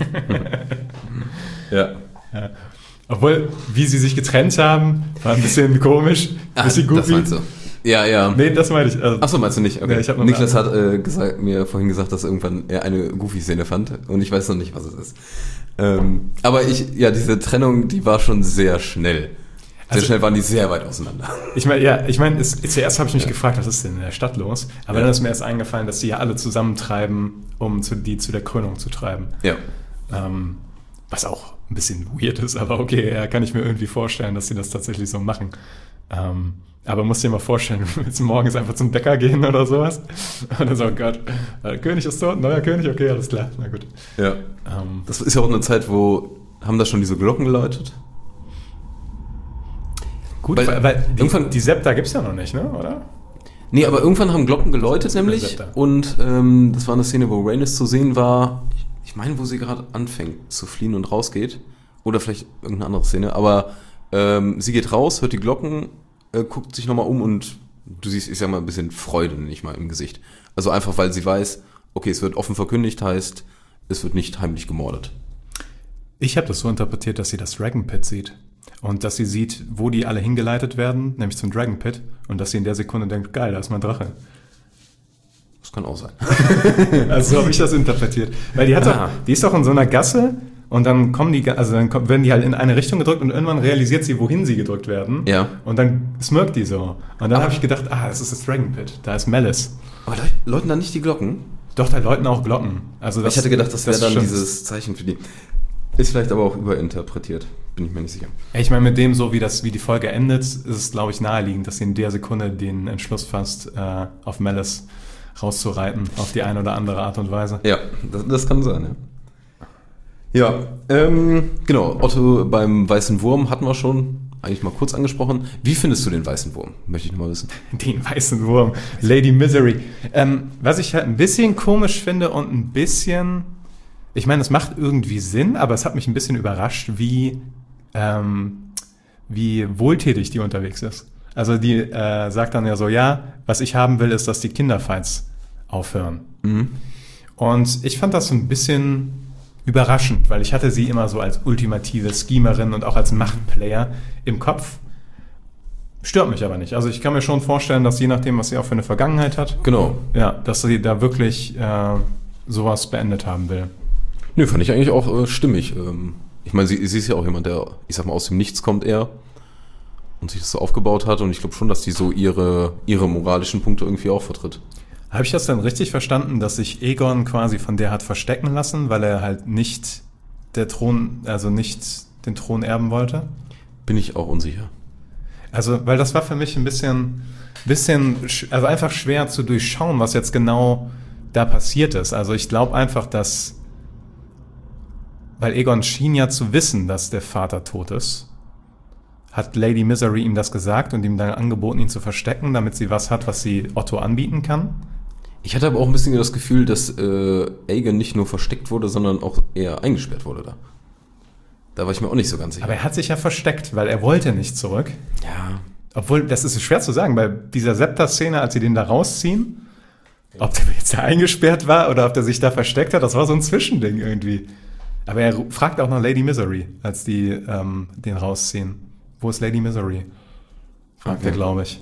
Ja. Ja. Obwohl, wie sie sich getrennt haben, war ein bisschen komisch. Ein bisschen das goofy. meinst du? Ja, ja. Nee, das meine ich. Also, Achso, meinst du nicht? Okay. Nee, ich hab noch Niklas eine hat äh, gesagt, mir vorhin gesagt, dass irgendwann er eine Goofy-Szene fand und ich weiß noch nicht, was es ist. Ähm, aber ich, ja, diese Trennung, die war schon sehr schnell. Sehr Also- schnell waren die sehr weit auseinander. Ich meine, ja, ich meine, zuerst habe ich mich gefragt, was ist denn in der Stadt los? Aber Ja. dann ist mir erst eingefallen, dass sie ja alle zusammentreiben, um zu, die zu der Krönung zu treiben. Ja. Ähm, was auch ein bisschen weird ist, aber okay, ja, kann ich mir irgendwie vorstellen, dass sie das tatsächlich so machen. Ähm, aber musst dir mal vorstellen, du willst morgens einfach zum Bäcker gehen oder sowas. Und dann so, oh Gott, der König ist tot, neuer König, okay, alles klar, na gut. Ja. Ähm, Das ist ja auch eine Zeit, wo, haben da schon diese Glocken geläutet? gut, Weil weil, weil die, irgendwann- die Septa gibt's ja noch nicht, ne, oder? Nee, aber irgendwann haben Glocken geläutet Das ist nämlich Zepter. und ähm, das war eine Szene, wo Rhaenys zu sehen war, ich, ich meine, wo sie gerade anfängt zu fliehen und rausgeht Oder vielleicht irgendeine andere Szene. Aber ähm, sie geht raus, hört die Glocken, äh, guckt sich nochmal um und du siehst, ich sag mal, ein bisschen Freude nicht mal im Gesicht. Also einfach, weil sie weiß, okay, es wird offen verkündigt, heißt, es wird nicht heimlich gemordet. Ich habe das so interpretiert, dass sie das Dragon Pit sieht. Und dass sie sieht, wo die alle hingeleitet werden, nämlich zum Dragon Pit. Und dass sie in der Sekunde denkt, geil, da ist mein Drache. Das kann auch sein. Also so habe ich das interpretiert. Weil die hat doch, die ist doch in so einer Gasse und dann kommen die, also dann kommen, werden die halt in eine Richtung gedrückt und irgendwann realisiert sie, wohin sie gedrückt werden. Ja. Und dann smirkt die so. Und dann habe ich gedacht, ah, das ist das Dragon Pit. Da ist Malice. Aber läuten dann nicht die Glocken? Doch, da läuten auch Glocken. Also das, ich hatte gedacht, das wäre dann stimmt. dieses Zeichen für die. Ist vielleicht aber auch überinterpretiert. Bin ich mir nicht sicher. Ich meine, mit dem, so wie das, wie die Folge endet, ist es, glaube ich, naheliegend, dass sie in der Sekunde den Entschluss fasst, äh, auf Malice rauszureiten, auf die eine oder andere Art und Weise. Ja, das, das kann sein, ja. Ja, ähm, genau, Otto beim Weißen Wurm hatten wir schon eigentlich mal kurz angesprochen. Wie findest du den Weißen Wurm? Möchte ich nochmal wissen. Den Weißen Wurm, Lady Misery. Ähm, was ich halt ein bisschen komisch finde und ein bisschen, ich meine, es macht irgendwie Sinn, aber es hat mich ein bisschen überrascht, wie, ähm, wie wohltätig die unterwegs ist. Also die äh, sagt dann ja so, ja, was ich haben will, ist, dass die Kinderfights aufhören. Mhm. Und ich fand das so ein bisschen überraschend, weil ich hatte sie immer so als ultimative Schemerin und auch als Machtplayer im Kopf. Stört mich aber nicht. Also ich kann mir schon vorstellen, dass je nachdem, was sie auch für eine Vergangenheit hat, Genau. ja, dass sie da wirklich äh, sowas beendet haben will. Nö, fand ich eigentlich auch äh, stimmig. Ähm, ich meine, sie, sie ist ja auch jemand, der, ich sag mal, aus dem Nichts kommt eher und sich das so aufgebaut hat und ich glaube schon, dass die so ihre, ihre moralischen Punkte irgendwie auch vertritt. Habe ich das dann richtig verstanden, dass sich Aegon quasi von der hat verstecken lassen, weil er halt nicht der Thron, also nicht den Thron erben wollte? Bin ich auch unsicher. Also, weil das war für mich ein bisschen, bisschen, also einfach schwer zu durchschauen, was jetzt genau da passiert ist. Also ich glaube einfach, dass, weil Aegon schien ja zu wissen, dass der Vater tot ist, hat Lady Misery ihm das gesagt und ihm dann angeboten, ihn zu verstecken, damit sie was hat, was sie Otto anbieten kann. Ich hatte aber auch ein bisschen das Gefühl, dass äh, Aegon nicht nur versteckt wurde, sondern auch eher eingesperrt wurde da. Da war ich mir auch nicht so ganz sicher. Aber er hat sich ja versteckt, weil er wollte nicht zurück. Ja. Obwohl, das ist schwer zu sagen, bei dieser Septa-Szene, als sie den da rausziehen, ob der jetzt da eingesperrt war oder ob der sich da versteckt hat, das war so ein Zwischending irgendwie. Aber er fragt auch nach Lady Misery, als die ähm, den rausziehen. Wo ist Lady Misery? Fragt Okay. er, glaube ich.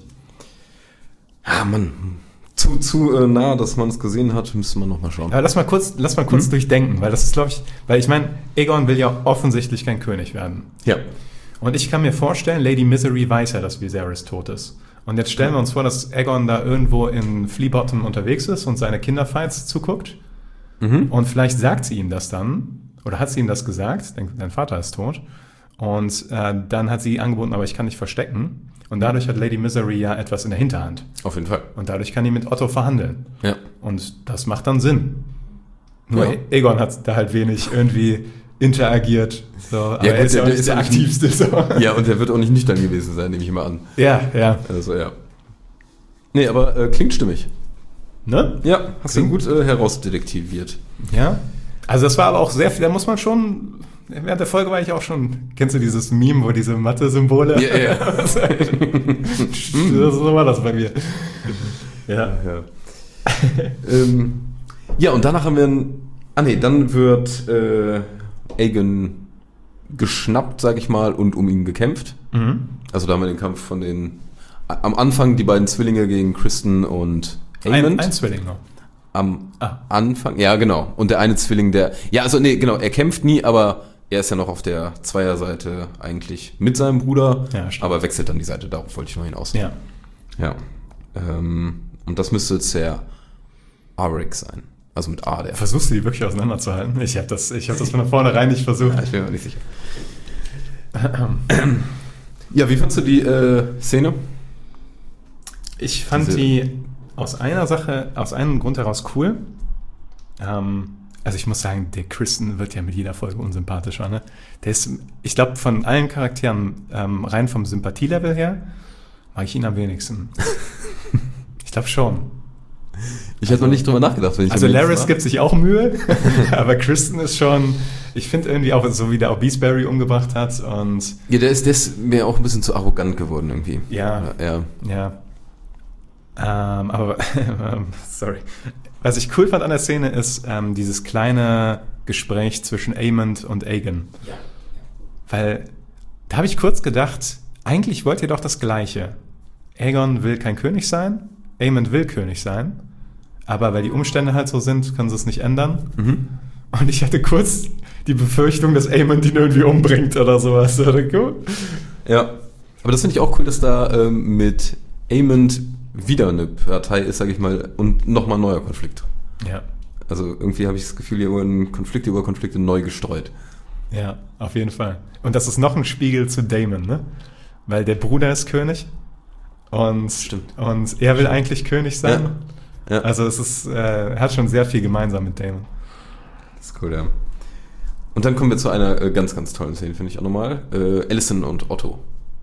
Ah, Mann. Zu, zu äh, nah, dass man es gesehen hat, müsste man nochmal schauen. Aber lass mal kurz, lass mal kurz Hm? durchdenken, weil das ist, glaube ich, weil ich meine, Aegon will ja offensichtlich kein König werden. Ja. Und ich kann mir vorstellen, Lady Misery weiß ja, dass Viserys tot ist. Und jetzt stellen wir uns vor, dass Aegon da irgendwo in Flea Bottom unterwegs ist und seine Kinderfights zuguckt. Mhm. Und vielleicht sagt sie ihm das dann, oder hat sie ihm das gesagt, dein, dein Vater ist tot. Und äh, dann hat sie angeboten, aber ich kann dich verstecken. Und dadurch hat Lady Misery ja etwas in der Hinterhand. Auf jeden Fall. Und dadurch kann die mit Otto verhandeln. Ja. Und das macht dann Sinn. Nur Ja. Aegon hat da halt wenig irgendwie interagiert. So, aber Ja, er gut, ist ja der- auch der nicht ist der auch nicht- Aktivste. So. Ja, und der wird auch nicht nüchtern gewesen sein, nehme ich mal an. Ja, ja. Also, ja. Nee, aber äh, klingt stimmig. Ne? Ja, hast du gut äh, herausdetektiviert. Ja. Also das war aber auch sehr viel, da muss man schon, während der Folge war ich auch schon, kennst du dieses Meme, wo diese Mathe-Symbole? Ja, ja. So war das bei mir. Ja. Ja. ähm, ja, und danach haben wir ein, ah nee, dann wird äh, Aegon geschnappt, sag ich mal, und um ihn gekämpft. Mhm. Also da haben wir den Kampf von den, am Anfang die beiden Zwillinge gegen Kristen und Ein, Aemond. ein Zwilling noch. Am Ah. Anfang, ja genau. Und der eine Zwilling, der, ja also nee, genau, er kämpft nie, aber er ist ja noch auf der Zweierseite eigentlich mit seinem Bruder, Ja, stimmt. aber wechselt dann die Seite, darauf wollte ich noch hinaus. Ja. Ja. Ähm, und das müsste Ser Arik sein. Also mit A, der. Versuchst du die wirklich auseinanderzuhalten? Ich habe das, ich hab das von vornherein nicht versucht. Ja, ich bin mir nicht sicher. Ja, wie fandst du die äh, Szene? Ich fand Diese- die aus einer Sache, aus einem Grund heraus cool. Ähm, also ich muss sagen, der Kristen wird ja mit jeder Folge unsympathischer. Ne? Der ist, ich glaube, von allen Charakteren, ähm, rein vom Sympathielevel her, mag ich ihn am wenigsten. Ich glaube schon. Ich hatte noch nicht drüber nachgedacht, wenn ich Also überlegt Larys war. gibt sich auch Mühe, aber Kristen ist schon, Ich finde irgendwie auch, so wie der auch Beesbury umgebracht hat und... Ja, der ist, der ist mir auch ein bisschen zu arrogant geworden irgendwie. Ja, ja. ja. Ähm, aber, sorry. Was ich cool fand an der Szene ist ähm, dieses kleine Gespräch zwischen Aemond und Aegon. Ja. Weil, da habe ich kurz gedacht, eigentlich wollt ihr doch das Gleiche. Aegon will kein König sein, Aemond will König sein, aber weil die Umstände halt so sind, können sie es nicht ändern. Mhm. Und ich hatte kurz die Befürchtung, dass Aemond ihn irgendwie umbringt oder sowas. Cool. Ja, aber das finde ich auch cool, dass da ähm, mit Aemond wieder eine Partei ist, sage ich mal, und nochmal ein neuer Konflikt. Ja. Also irgendwie habe ich das Gefühl, hier wurden Konflikte über Konflikte neu gestreut. Ja, auf jeden Fall. Und das ist noch ein Spiegel zu Daemon, ne? Weil der Bruder ist König und, Stimmt. und er will eigentlich König sein. Ja. Ja. Also es ist, äh, hat schon sehr viel gemeinsam mit Daemon. Das ist cool, ja. Und dann kommen wir zu einer äh, ganz, ganz tollen Szene, finde ich auch nochmal. Äh, Alicent und Otto.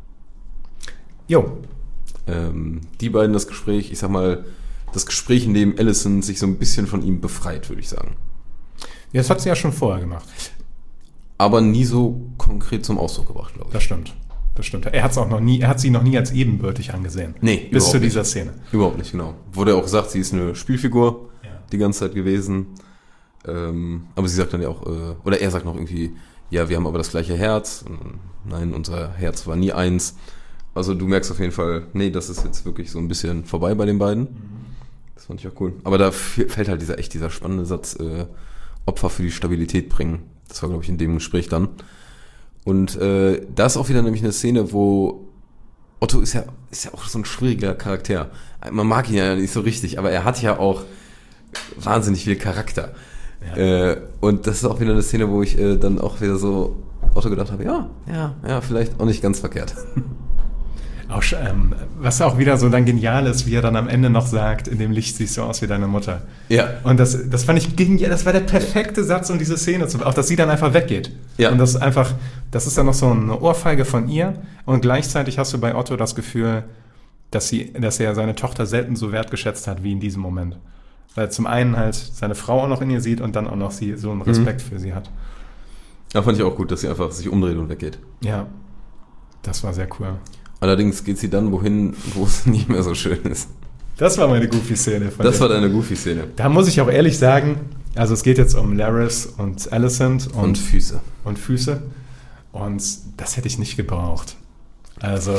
Jo. Ähm, die beiden das Gespräch, ich sag mal, das Gespräch, in dem Alicent sich so ein bisschen von ihm befreit, würde ich sagen. Ja, das hat sie ja schon vorher gemacht. Aber nie so konkret zum Ausdruck gebracht, glaube ich. Das stimmt. Das stimmt. Er hat's auch noch nie, er hat sie noch nie als ebenbürtig angesehen. Nee, bis zu nicht. dieser Szene. Überhaupt nicht, genau. Wurde auch gesagt, sie ist eine Spielfigur Ja. die ganze Zeit gewesen. Ähm, aber sie sagt dann ja auch, äh, oder er sagt noch irgendwie, ja, wir haben aber das gleiche Herz. Nein, unser Herz war nie eins. Also du merkst auf jeden Fall, nee, das ist jetzt wirklich so ein bisschen vorbei bei den beiden. Mhm. Das fand ich auch cool. Aber da f- fällt halt dieser echt dieser spannende Satz, äh, Opfer für die Stabilität bringen. Das war, glaube ich, in dem Gespräch dann. Und äh, da ist auch wieder nämlich eine Szene, wo Otto ist ja, ist ja auch so ein schwieriger Charakter. Man mag ihn ja nicht so richtig, aber er hat ja auch wahnsinnig viel Charakter. Ja. Äh, und das ist auch wieder eine Szene, wo ich äh, dann auch wieder so Otto gedacht habe, ja, ja, ja, vielleicht auch nicht ganz verkehrt. Auch, ähm, was auch wieder so dann genial ist, wie er dann am Ende noch sagt, in dem Licht siehst du aus wie deine Mutter. Ja. Und das, das fand ich genial, das war der perfekte Satz, um diese Szene zu, auch dass sie dann einfach weggeht. Ja. Und das einfach, das ist dann noch so eine Ohrfeige von ihr und gleichzeitig hast du bei Otto das Gefühl, dass sie, dass er seine Tochter selten so wertgeschätzt hat wie in diesem Moment. Weil zum einen halt seine Frau auch noch in ihr sieht und dann auch noch sie so einen Respekt mhm. für sie hat. Ja, fand ich auch gut, dass sie einfach sich umdreht und weggeht. Ja, das war sehr cool. Allerdings geht sie dann wohin, wo es nicht mehr so schön ist. Das war meine Goofy-Szene. Das der. war deine Goofy-Szene. Da muss ich auch ehrlich sagen, also es geht jetzt um Larys und Alicent. Und, und Füße. Und Füße. Und das hätte ich nicht gebraucht. Also...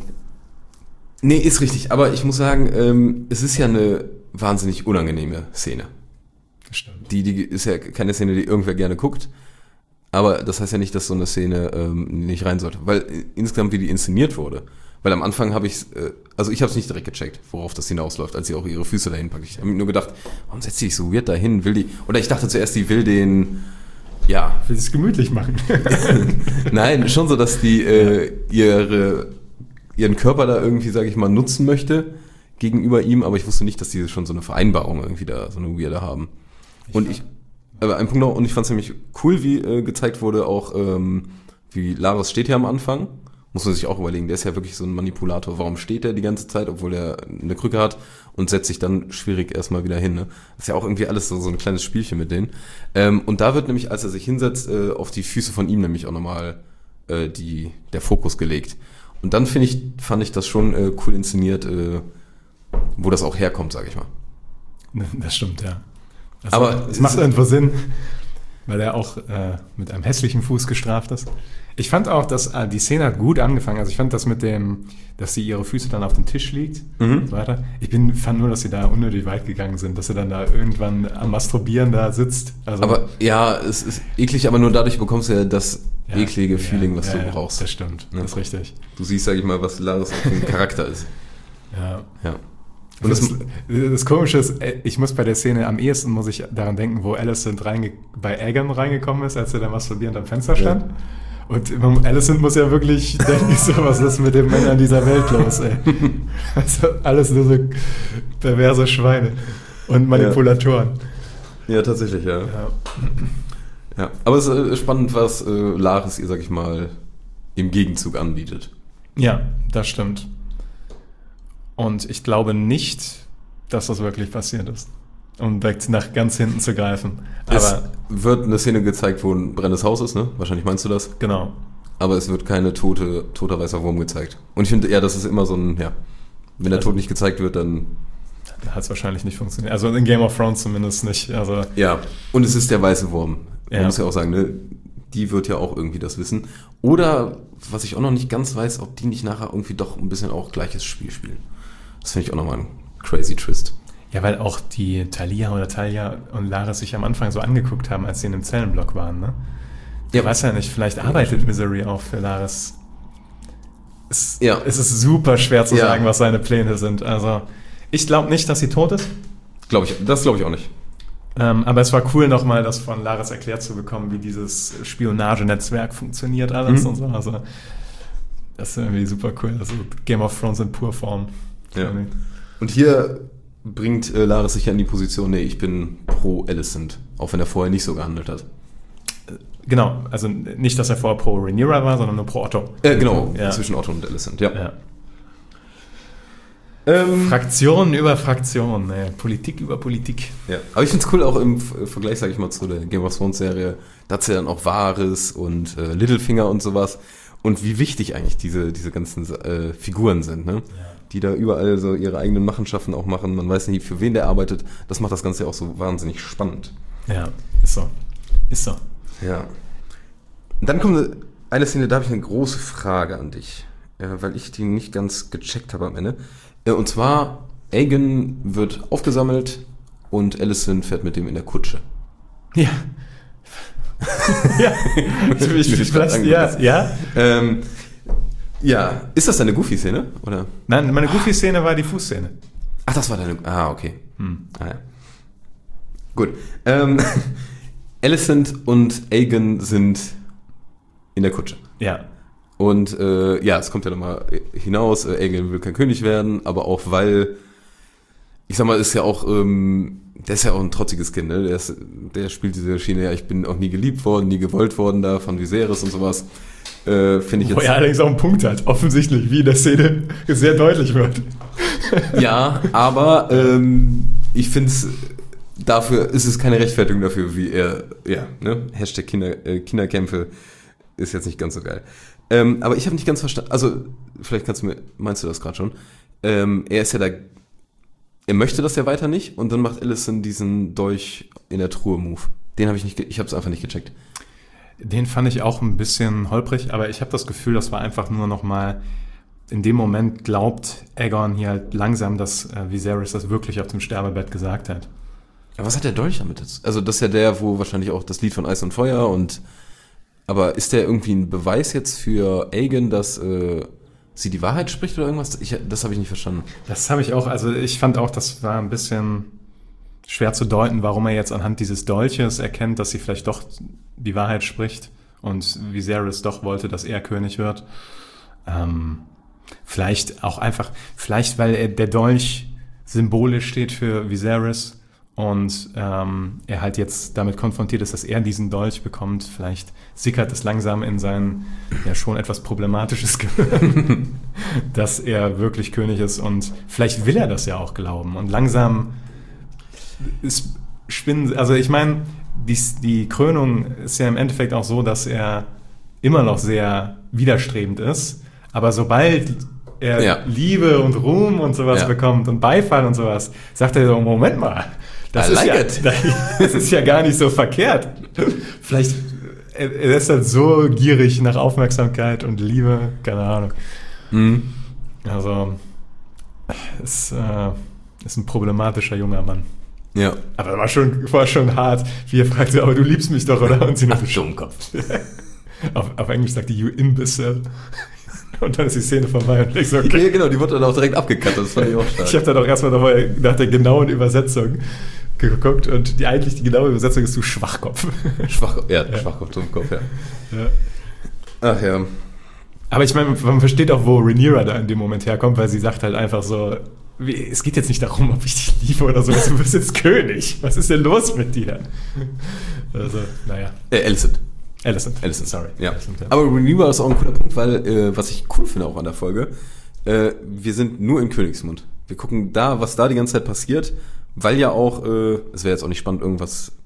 Nee, ist richtig. Aber ich muss sagen, ähm, es ist ja eine wahnsinnig unangenehme Szene. Stimmt. Die, die ist ja keine Szene, die irgendwer gerne guckt. Aber das heißt ja nicht, dass so eine Szene ähm, nicht rein sollte. Weil äh, insgesamt, wie die inszeniert wurde. Weil am Anfang habe ich äh, also ich habe es nicht direkt gecheckt, worauf das hinausläuft, als sie auch ihre Füße dahin packt. Ich habe mir nur gedacht, warum setzt sie sich so weird dahin? Will die, oder ich dachte zuerst, die will den, ja. Will sie es gemütlich machen? Nein, schon so, dass die äh, ihre, ihren Körper da irgendwie, sage ich mal, nutzen möchte gegenüber ihm. Aber ich wusste nicht, dass die schon so eine Vereinbarung irgendwie da, so eine weirde haben. Ich und ich... Aber ein Punkt noch, und ich fand es nämlich cool, wie äh, gezeigt wurde, auch ähm, wie Larys steht hier am Anfang. Muss man sich auch überlegen, der ist ja wirklich so ein Manipulator. Warum steht er die ganze Zeit, obwohl er eine Krücke hat und setzt sich dann schwierig erstmal wieder hin. Ne? Das ist ja auch irgendwie alles so, so ein kleines Spielchen mit denen. Ähm, und da wird nämlich, als er sich hinsetzt, äh, auf die Füße von ihm nämlich auch nochmal äh, die, der Fokus gelegt. Und dann finde ich, fand ich das schon äh, cool inszeniert, äh, wo das auch herkommt, sage ich mal. Das stimmt, ja. Also, aber es macht irgendwo Sinn, weil er auch äh, mit einem hässlichen Fuß gestraft ist. Ich fand auch, dass äh, die Szene hat gut angefangen. Also ich fand das mit dem, dass sie ihre Füße dann auf dem Tisch liegt mhm. und so weiter. Ich bin, fand nur, dass sie da unnötig weit gegangen sind, dass sie dann da irgendwann am Masturbieren da sitzt. Also, aber ja, es ist eklig, aber nur dadurch bekommst du ja das ja, eklige Feeling, ja, was ja, du brauchst. Das stimmt, ne? Das ist richtig. Du siehst, sag ich mal, was Larys für ein Charakter ist. Ja. Ja. Und das, das Komische ist, ich muss bei der Szene am ehesten muss ich daran denken, wo Alicent reinge- bei Aegon reingekommen ist, als er da masturbierend am Fenster stand. Ja. Und Alicent muss ja wirklich denken, so, was ist mit den Männern dieser Welt los, ey. Also alles nur so perverse Schweine und Manipulatoren. Ja, ja tatsächlich, ja. ja. Ja, aber es ist spannend, was äh, Larys ihr, sag ich mal, im Gegenzug anbietet. Ja, das stimmt. Und ich glaube nicht, dass das wirklich passiert ist, um direkt nach ganz hinten zu greifen. Aber wird eine Szene gezeigt, wo ein brennendes Haus ist, ne? Wahrscheinlich meinst du das? Genau. Aber es wird keine tote, toter weißer Wurm gezeigt. Und ich finde, ja, das ist immer so ein, ja, wenn der Also- Tod nicht gezeigt wird, dann, Hat es wahrscheinlich nicht funktioniert. Also in Game of Thrones zumindest nicht. Also ja. Und es ist der weiße Wurm. Man Ja. muss ja auch sagen, ne? Die wird ja auch irgendwie das wissen. Oder, was ich auch noch nicht ganz weiß, ob die nicht nachher irgendwie doch ein bisschen auch gleiches Spiel spielen. Das finde ich auch nochmal ein crazy Twist. ja, weil auch die Talia oder Talia und Laris sich am Anfang so angeguckt haben, als sie in dem Zellenblock waren, ne? Ja. Ich weiß ja nicht, vielleicht arbeitet Misery auch für Laris. Es, Ja. es ist super schwer zu Ja. sagen, was seine Pläne sind. Also, ich glaube nicht, dass sie tot ist. Glaube ich, das glaube ich auch nicht. Ähm, aber es war cool, nochmal das von Laris erklärt zu bekommen, wie dieses Spionagenetzwerk funktioniert alles Mhm. und so. Also, das ist irgendwie super cool. Also Game of Thrones in Purform. Ja. Und hier bringt äh, Laris sich ja in die Position, nee, ich bin pro Alicent, auch wenn er vorher nicht so gehandelt hat. Genau, also nicht, dass er vorher pro Rhaenyra war, sondern nur pro Otto. Äh, genau, Ja. zwischen Otto und Alicent, ja. Ja. Ähm, Fraktion über Fraktion, ey. Politik über Politik. ja. Aber ich finde es cool, auch im F- Vergleich, sage ich mal, zu der Game of Thrones Serie, da hat ja dann auch Varys und äh, Littlefinger und sowas. Und wie wichtig eigentlich diese, diese ganzen äh, Figuren sind, ne? Die da überall so ihre eigenen Machenschaften auch machen. Man weiß nicht, für wen der arbeitet. Das macht das Ganze ja auch so wahnsinnig spannend. Ja, ist so. Ist so. Ja. Und dann kommt eine- eine Szene, da habe ich eine große Frage an dich, äh, weil ich die nicht ganz gecheckt habe am Ende. Äh, und zwar, Aegon wird aufgesammelt und Alicent fährt mit dem in der Kutsche. Ja. ja. ich, Mir ich, grad vielleicht, ja, angepasst. ja. Ähm, ja, ist das deine Goofy-Szene? Oder? Nein, meine Goofy-Szene war die Fußszene. Ach, das war deine... Ah, okay. Hm. Ah, ja. Gut. Ähm, Alicent und Aegon sind in der Kutsche. Ja. Und äh, ja, es kommt ja nochmal hinaus, äh, Aegon will kein König werden, aber auch weil, ich sag mal, ist ja auch, ähm, der ist ja auch ein trotziges Kind, ne? Der, ist, der spielt diese Schiene, ja, ich bin auch nie geliebt worden, nie gewollt worden da von Viserys und sowas. Äh, Finde ich Wo jetzt... er allerdings auch einen Punkt hat, offensichtlich, wie in der Szene sehr deutlich wird. Ja, aber ähm, ich finde es, dafür ist es keine Rechtfertigung dafür, wie er, ja, ne, Hashtag Kinder, äh, Kinderkämpfe ist jetzt nicht ganz so geil. Ähm, aber ich habe nicht ganz verstanden, also vielleicht kannst du mir, meinst du das gerade schon, ähm, er ist ja da, er möchte das ja weiter nicht und dann macht Alicent diesen Dolch in der Truhe-Move. Den habe ich nicht, ge- ich habe es einfach nicht gecheckt. Den fand ich auch ein bisschen holprig, aber ich habe das Gefühl, das war einfach nur noch mal, in dem Moment glaubt Aegon hier halt langsam, dass äh, Viserys das wirklich auf dem Sterbebett gesagt hat. Aber was hat der Dolch damit jetzt? Also das ist ja der, wo wahrscheinlich auch das Lied von Eis und Feuer und, aber ist der irgendwie ein Beweis jetzt für Aegon, dass äh, sie die Wahrheit spricht oder irgendwas? Ich, das habe ich nicht verstanden. Das habe ich auch, also ich fand auch, das war ein bisschen schwer zu deuten, warum er jetzt anhand dieses Dolches erkennt, dass sie vielleicht doch die Wahrheit spricht und Viserys doch wollte, dass er König wird. Ähm, vielleicht auch einfach, vielleicht weil er, der Dolch symbolisch steht für Viserys und ähm, er halt jetzt damit konfrontiert ist, dass er diesen Dolch bekommt. Vielleicht sickert es langsam in sein ja schon etwas problematisches Gehirn, dass er wirklich König ist und vielleicht will er das ja auch glauben und langsam ist spinnen, also ich meine, die, die Krönung ist ja im Endeffekt auch so, dass er immer noch sehr widerstrebend ist, aber sobald er Ja. Liebe und Ruhm und sowas Ja. bekommt und Beifall und sowas, sagt er so, Moment mal, das, I ist, like ja, it. das ist ja gar nicht so verkehrt. Vielleicht, er, er ist halt so gierig nach Aufmerksamkeit und Liebe, keine Ahnung. Mhm. Also, ist, äh, ist ein problematischer junger Mann. Ja. Aber war schon, war schon hart, wie er fragte, aber du liebst mich doch, oder? Und sie nur Ach, so Dummkopf. auf, auf Englisch sagt die, you imbecile. Und dann ist die Szene vorbei und ich so, okay. Ja, genau, die wurde dann auch direkt abgekattet, das fand ich auch stark. Ich habe dann auch erstmal noch nach der genauen Übersetzung geguckt und die eigentlich die genaue Übersetzung ist du Schwachkopf. Schwach, ja, Schwachkopf, Dummkopf, ja. Ja. Ach ja. Aber ich meine, man versteht auch, wo Rhaenyra da in dem Moment herkommt, weil sie sagt halt einfach so, wie, es geht jetzt nicht darum, ob ich dich liebe oder so, du bist jetzt König. Was ist denn los mit dir? Also, naja. Äh, Alicent. Alicent. Alicent, Sorry. Ja. Alicent, ja. Aber Rhaenyra ist auch ein cooler Punkt, weil, äh, was ich cool finde auch an der Folge, äh, wir sind nur in Königsmund. Wir gucken da, was da die ganze Zeit passiert, weil ja auch, äh, es wäre jetzt auch nicht spannend, irgendwas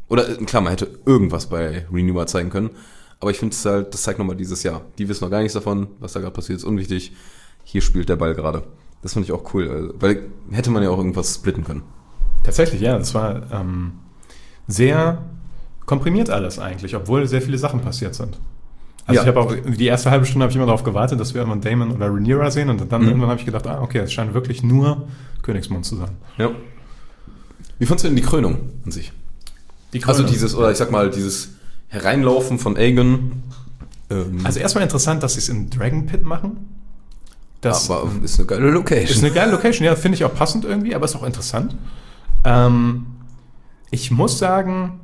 Oder äh, klar, man hätte irgendwas bei Renewer zeigen können. Aber ich finde es halt, das zeigt nochmal dieses Jahr. Die wissen noch gar nichts davon, was da gerade passiert, ist unwichtig. Hier spielt der Ball gerade. Das finde ich auch cool, also, weil hätte man ja auch irgendwas splitten können. Tatsächlich, ja, das war ähm, sehr komprimiert alles eigentlich, obwohl sehr viele Sachen passiert sind. Also Ja. ich habe auch, die erste halbe Stunde habe ich immer darauf gewartet, dass wir irgendwann Daemon oder Rhaenyra sehen und dann Mhm. irgendwann habe ich gedacht, ah, okay, es scheint wirklich nur Königsmund zu sein. Ja. Wie fandst du denn die Krönung an sich? Die Also Krönung. dieses, oder ich sag mal, dieses Hereinlaufen von Aegon. Ähm, Also erstmal interessant, dass sie es im Dragon Pit machen. Das aber ist eine geile Location. ist eine geile Location, ja, finde ich auch passend irgendwie, aber ist auch interessant. Ähm, ich muss sagen,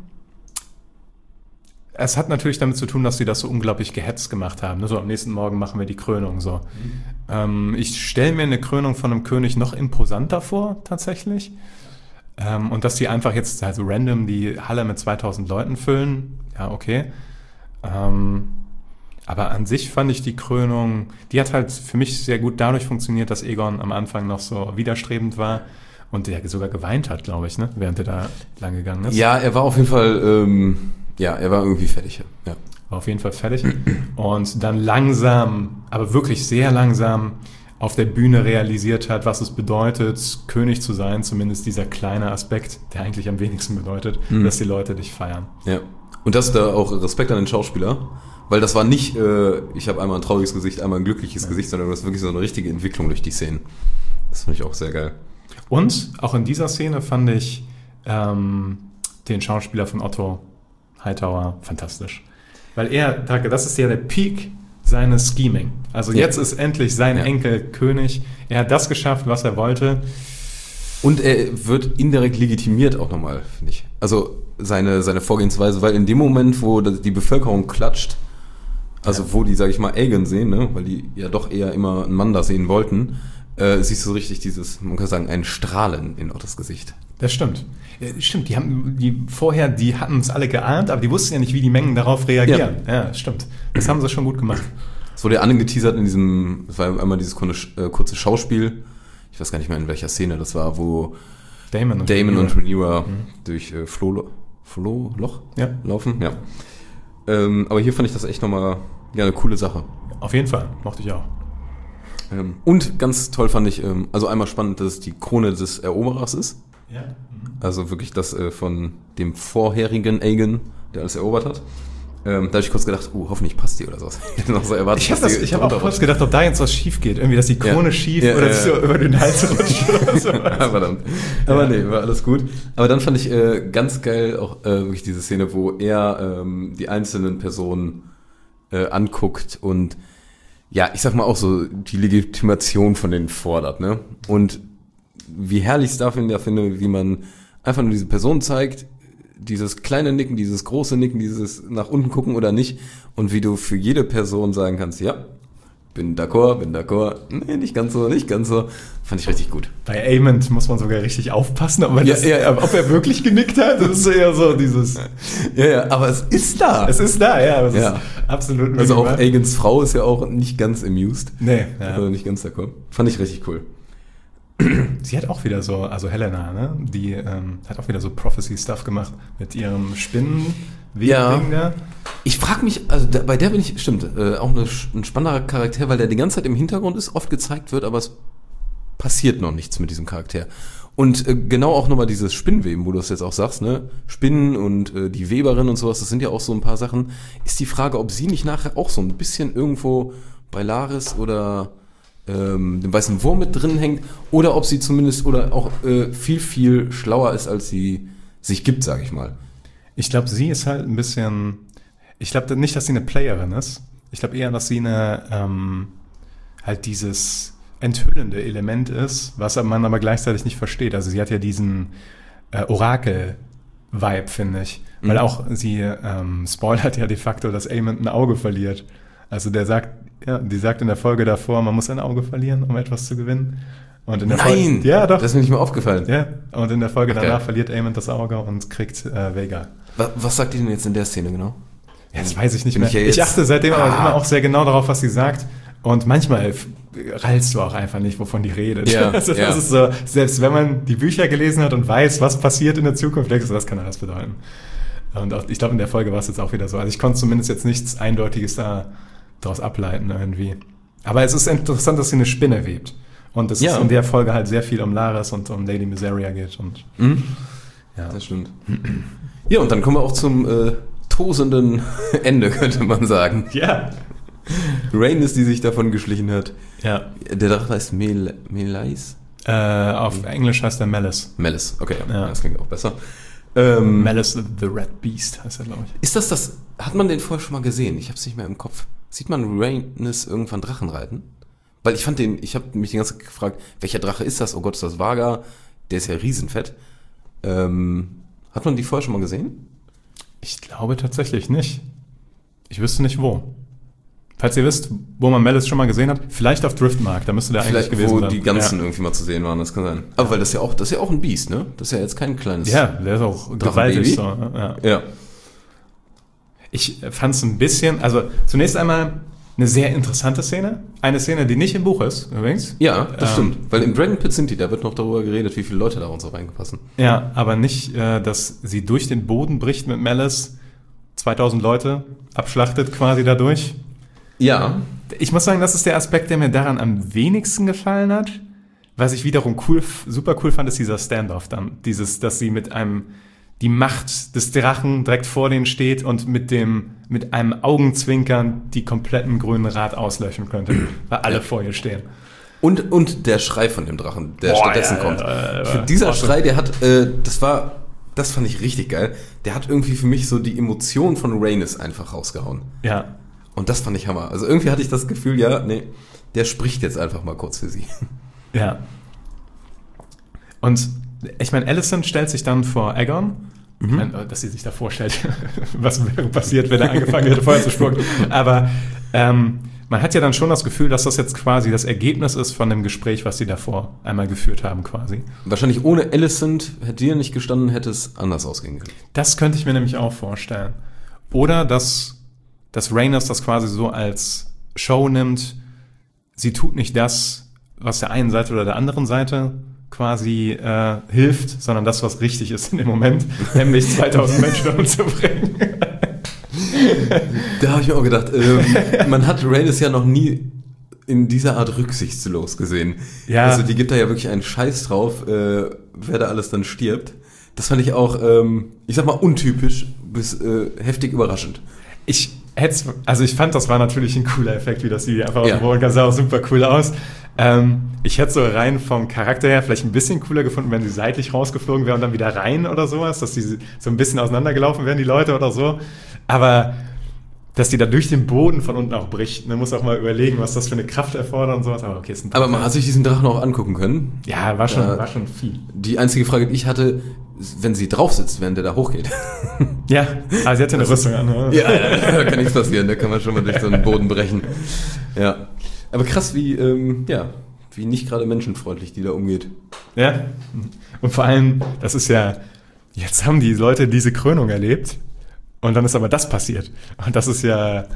es hat natürlich damit zu tun, dass sie das so unglaublich gehetzt gemacht haben. Ne? So am nächsten Morgen machen wir die Krönung. So. Ähm, ich stelle mir eine Krönung von einem König noch imposanter vor, tatsächlich. Ähm, und dass die einfach jetzt also random die Halle mit zweitausend Leuten füllen, ja, okay. Ähm, aber an sich fand ich die Krönung, die hat halt für mich sehr gut dadurch funktioniert, dass Aegon am Anfang noch so widerstrebend war und der sogar geweint hat, glaube ich, ne? Während er da lang gegangen ist. Ja, er war auf jeden Fall, ähm, ja, er war irgendwie fertig. Ja. War auf jeden Fall fertig. Und dann langsam, aber wirklich sehr langsam auf der Bühne realisiert hat, was es bedeutet, König zu sein, zumindest dieser kleine Aspekt, der eigentlich am wenigsten bedeutet, Mhm. dass die Leute dich feiern. Ja. Und das da auch Respekt an den Schauspieler, weil das war nicht, äh, ich habe einmal ein trauriges Gesicht, einmal ein glückliches Ja. Gesicht, sondern das ist wirklich so eine richtige Entwicklung durch die Szenen. Das fand ich auch sehr geil. Und auch in dieser Szene fand ich ähm, den Schauspieler von Otto Hightower fantastisch. Weil er, das ist ja der Peak seines Scheming. Also Ja. jetzt ist endlich sein Ja. Enkel König. Er hat das geschafft, was er wollte. Und er wird indirekt legitimiert auch nochmal, finde ich. Also seine, seine Vorgehensweise, weil in dem Moment, wo die Bevölkerung klatscht, also Ja. wo die, sage ich mal, Aegon sehen, ne, weil die ja doch eher immer einen Mann da sehen wollten, äh, siehst du so richtig dieses, man kann sagen, ein Strahlen in Ottos Gesicht. Das stimmt. Ja, stimmt, die haben die vorher, die hatten es alle geahnt, aber die wussten ja nicht, wie die Mengen darauf reagieren. Ja, stimmt. Das haben sie schon gut gemacht. Es wurde ja angeteasert in diesem, es war einmal dieses kurze, äh, kurze Schauspiel, ich weiß gar nicht mehr in welcher Szene das war, wo Daemon und Daemon und Rhaenyra. Rhaenyra durch äh, Flohlo- Flohloch Ja. laufen. Ja. Ähm, aber hier fand ich das echt nochmal ja, eine coole Sache. Auf jeden Fall, mochte ich auch. Ähm, und ganz toll fand ich, ähm, also einmal spannend, dass es die Krone des Eroberers ist. Ja. Also wirklich das äh, von dem vorherigen Aegon, der alles erobert hat. Ähm, da habe ich kurz gedacht, oh, hoffentlich passt die oder so. Ich hätte noch so erwartet, Ich habe dass die ich hab auch drunter kurz gedacht, ob da jetzt was schief geht. Irgendwie, dass die Krone Ja. schief Ja, oder ja, sich so ja. über den Hals rutscht oder so. Aber dann, aber nee, war alles gut. Aber dann fand ich äh, ganz geil auch äh, wirklich diese Szene, wo er ähm, die einzelnen Personen äh, anguckt und ja, ich sag mal auch so die Legitimation von denen fordert, ne? Und wie herrlich ich es da finde, finde, wie man einfach nur diese Person zeigt, dieses kleine Nicken, dieses große Nicken, dieses nach unten gucken oder nicht und wie du für jede Person sagen kannst, ja, bin d'accord, bin d'accord, nee, nicht ganz so, nicht ganz so, fand ich richtig gut. Bei Aemond muss man sogar richtig aufpassen, ob er, Ja, das, ja, ja. ob er wirklich genickt hat. Das ist eher so dieses... Ja, ja, aber es ist da. Es ist da, ja. Es Ja. ist absolut Also auch minimal. Aegons Frau ist ja auch nicht ganz amused. Nee, ja. Also nicht ganz d'accord. Fand ich richtig cool. Sie hat auch wieder so, also Helena, ne? Die ähm, hat auch wieder so Prophecy-Stuff gemacht mit ihrem Spinnenweg-Ding Ja. da. Ich frage mich, also da, bei der bin ich, stimmt, äh, auch eine, ein spannender Charakter, weil der die ganze Zeit im Hintergrund ist, oft gezeigt wird, aber es passiert noch nichts mit diesem Charakter. Und äh, genau auch nochmal dieses Spinnweben, wo du es jetzt auch sagst, ne? Spinnen und äh, die Weberin und sowas, das sind ja auch so ein paar Sachen. Ist die Frage, ob sie nicht nachher auch so ein bisschen irgendwo bei Laris oder ähm, dem weißen Wurm mit drin hängt oder ob sie zumindest oder auch äh, viel, viel schlauer ist, als sie sich gibt, sag ich mal. Ich glaube, sie ist halt ein bisschen... Ich glaube nicht, dass sie eine Playerin ist. Ich glaube eher, dass sie eine ähm, halt dieses enthüllende Element ist, was man aber gleichzeitig nicht versteht. Also sie hat ja diesen äh, Orakel-Vibe, finde ich. Mhm. Weil auch sie ähm, spoilert ja de facto, dass Aemond ein Auge verliert. Also der sagt, ja, die sagt in der Folge davor, man muss ein Auge verlieren, um etwas zu gewinnen. Und in der Nein! Folge, ja, doch. Das ist mir nicht mal aufgefallen. Ja, und in der Folge Okay. danach verliert Aemond das Auge und kriegt äh, Vhagar. Was, was sagt die denn jetzt in der Szene genau? Jetzt weiß ich nicht Bin mehr. ich ja Ich, jetzt- achte seitdem aber Ah. immer auch sehr genau darauf, was sie sagt. Und manchmal f- rallst du auch einfach nicht, wovon die redet. Ja, also das ja. ist so, selbst wenn man die Bücher gelesen hat und weiß, was passiert in der Zukunft, denkst du, das kann alles bedeuten. Und auch, ich glaube, in der Folge war es jetzt auch wieder so. Also ich konnte zumindest jetzt nichts Eindeutiges da daraus ableiten irgendwie. Aber es ist interessant, dass sie eine Spinne webt. Und es Ja. ist in der Folge halt sehr viel um Laris und um Lady Miseria geht. Und Mhm. ja. Das stimmt. Ja, und dann kommen wir auch zum äh, tosenden Ende, könnte man sagen. Ja. Rhaenys, die sich davon geschlichen hat. Ja. Der Drache heißt Mel Melais? Äh, auf Englisch heißt er Melis. Melis, okay, Ja. das klingt auch besser. Ähm, Melis the Red Beast heißt er, glaube ich. ist das das, hat man den vorher schon mal gesehen? Ich habe es nicht mehr im Kopf. Sieht man Rhaenys irgendwann Drachen reiten? Weil ich fand den, ich habe mich die ganze Zeit gefragt, welcher Drache ist das? Oh Gott, ist das Varga? Der ist ja riesenfett. Ähm, hat man die vorher schon mal gesehen? Ich glaube tatsächlich nicht. Ich wüsste nicht wo. Falls ihr wisst, wo man Melis schon mal gesehen hat, vielleicht auf Driftmark, da müsste der Vielleicht, eigentlich gewesen wo sein. die ganzen ja. irgendwie mal zu sehen waren, das kann sein. Aber weil das ja auch, das ist ja auch ein Biest, ne? Das ist ja jetzt kein kleines... Ja, der ist auch gewaltig so. Ja. Ja. Ich fand es ein bisschen, also zunächst einmal eine sehr interessante Szene. Eine Szene, die nicht im Buch ist, übrigens. Ja, das Ähm, stimmt. Weil im Dragon Pit sind die, da wird noch darüber geredet, wie viele Leute da und so reingepassen. Ja, aber nicht, äh, dass sie durch den Boden bricht mit Melis, zweitausend Leute abschlachtet quasi dadurch. Ja. Ich muss sagen, das ist der Aspekt, der mir daran am wenigsten gefallen hat. Was ich wiederum cool, super cool fand, ist dieser Standoff dann. Dieses, dass sie mit einem, die Macht des Drachen direkt vor denen steht und mit dem, mit einem Augenzwinkern die kompletten grünen Rat auslöschen könnte, weil alle vor ihr stehen. Und, und der Schrei von dem Drachen, der Boah, stattdessen ja, kommt. ja, ja, ja. Für dieser Awesome. Schrei, der hat, äh, das war, das fand ich richtig geil. Der hat irgendwie für mich so die Emotion von Rhaenys einfach rausgehauen. Ja. Und das fand ich Hammer. Also irgendwie hatte ich das Gefühl, ja, nee, der spricht jetzt einfach mal kurz für sie. Ja. Und ich meine, Alicent stellt sich dann vor Aegon. Ich meine, dass sie sich da vorstellt, was wäre passiert, wenn er angefangen hätte, Feuer zu spucken. Aber ähm, man hat ja dann schon das Gefühl, dass das jetzt quasi das Ergebnis ist von dem Gespräch, was sie davor einmal geführt haben quasi. Wahrscheinlich ohne Alicent hätte dir nicht gestanden, hätte es anders ausgehen können. Das könnte ich mir nämlich auch vorstellen. Oder dass, dass Rhaenys das quasi so als Show nimmt, sie tut nicht das, was der einen Seite oder der anderen Seite quasi äh, hilft, sondern das, was richtig ist in dem Moment, nämlich zweitausend Menschen umzubringen. Da habe ich mir auch gedacht, ähm, man hat Rhaenys ja noch nie in dieser Art rücksichtslos gesehen. Ja. Also die gibt da ja wirklich einen Scheiß drauf, äh, wer da alles dann stirbt. Das fand ich auch, ähm, ich sag mal, untypisch bis äh, heftig überraschend. Ich hätte, also ich fand, das war natürlich ein cooler Effekt, wie das sie einfach aus Ja. dem Boden kam, sah auch super cool aus. Ähm, ich hätte so rein vom Charakter her vielleicht ein bisschen cooler gefunden, wenn sie seitlich rausgeflogen wäre und dann wieder rein oder sowas, dass die so ein bisschen auseinandergelaufen wären, die Leute oder so. Aber dass die da durch den Boden von unten auch bricht, man muss auch mal überlegen, was das für eine Kraft erfordert und sowas. Aber okay, ist ein Aber man hat sich diesen Drachen auch angucken können. ja, war schon, Da- war schon viel. Die einzige Frage, die ich hatte, wenn sie drauf sitzt, während der da hochgeht. Ja, aber sie hatte eine Rüstung an. Ne? Ja, da kann nichts passieren, da kann man schon mal durch so einen Boden brechen. Ja. Aber krass, wie, ähm, ja, wie nicht gerade menschenfreundlich die da umgeht. Ja. Und vor allem, das ist ja, jetzt haben die Leute diese Krönung erlebt und dann ist aber das passiert. Und das ist ja,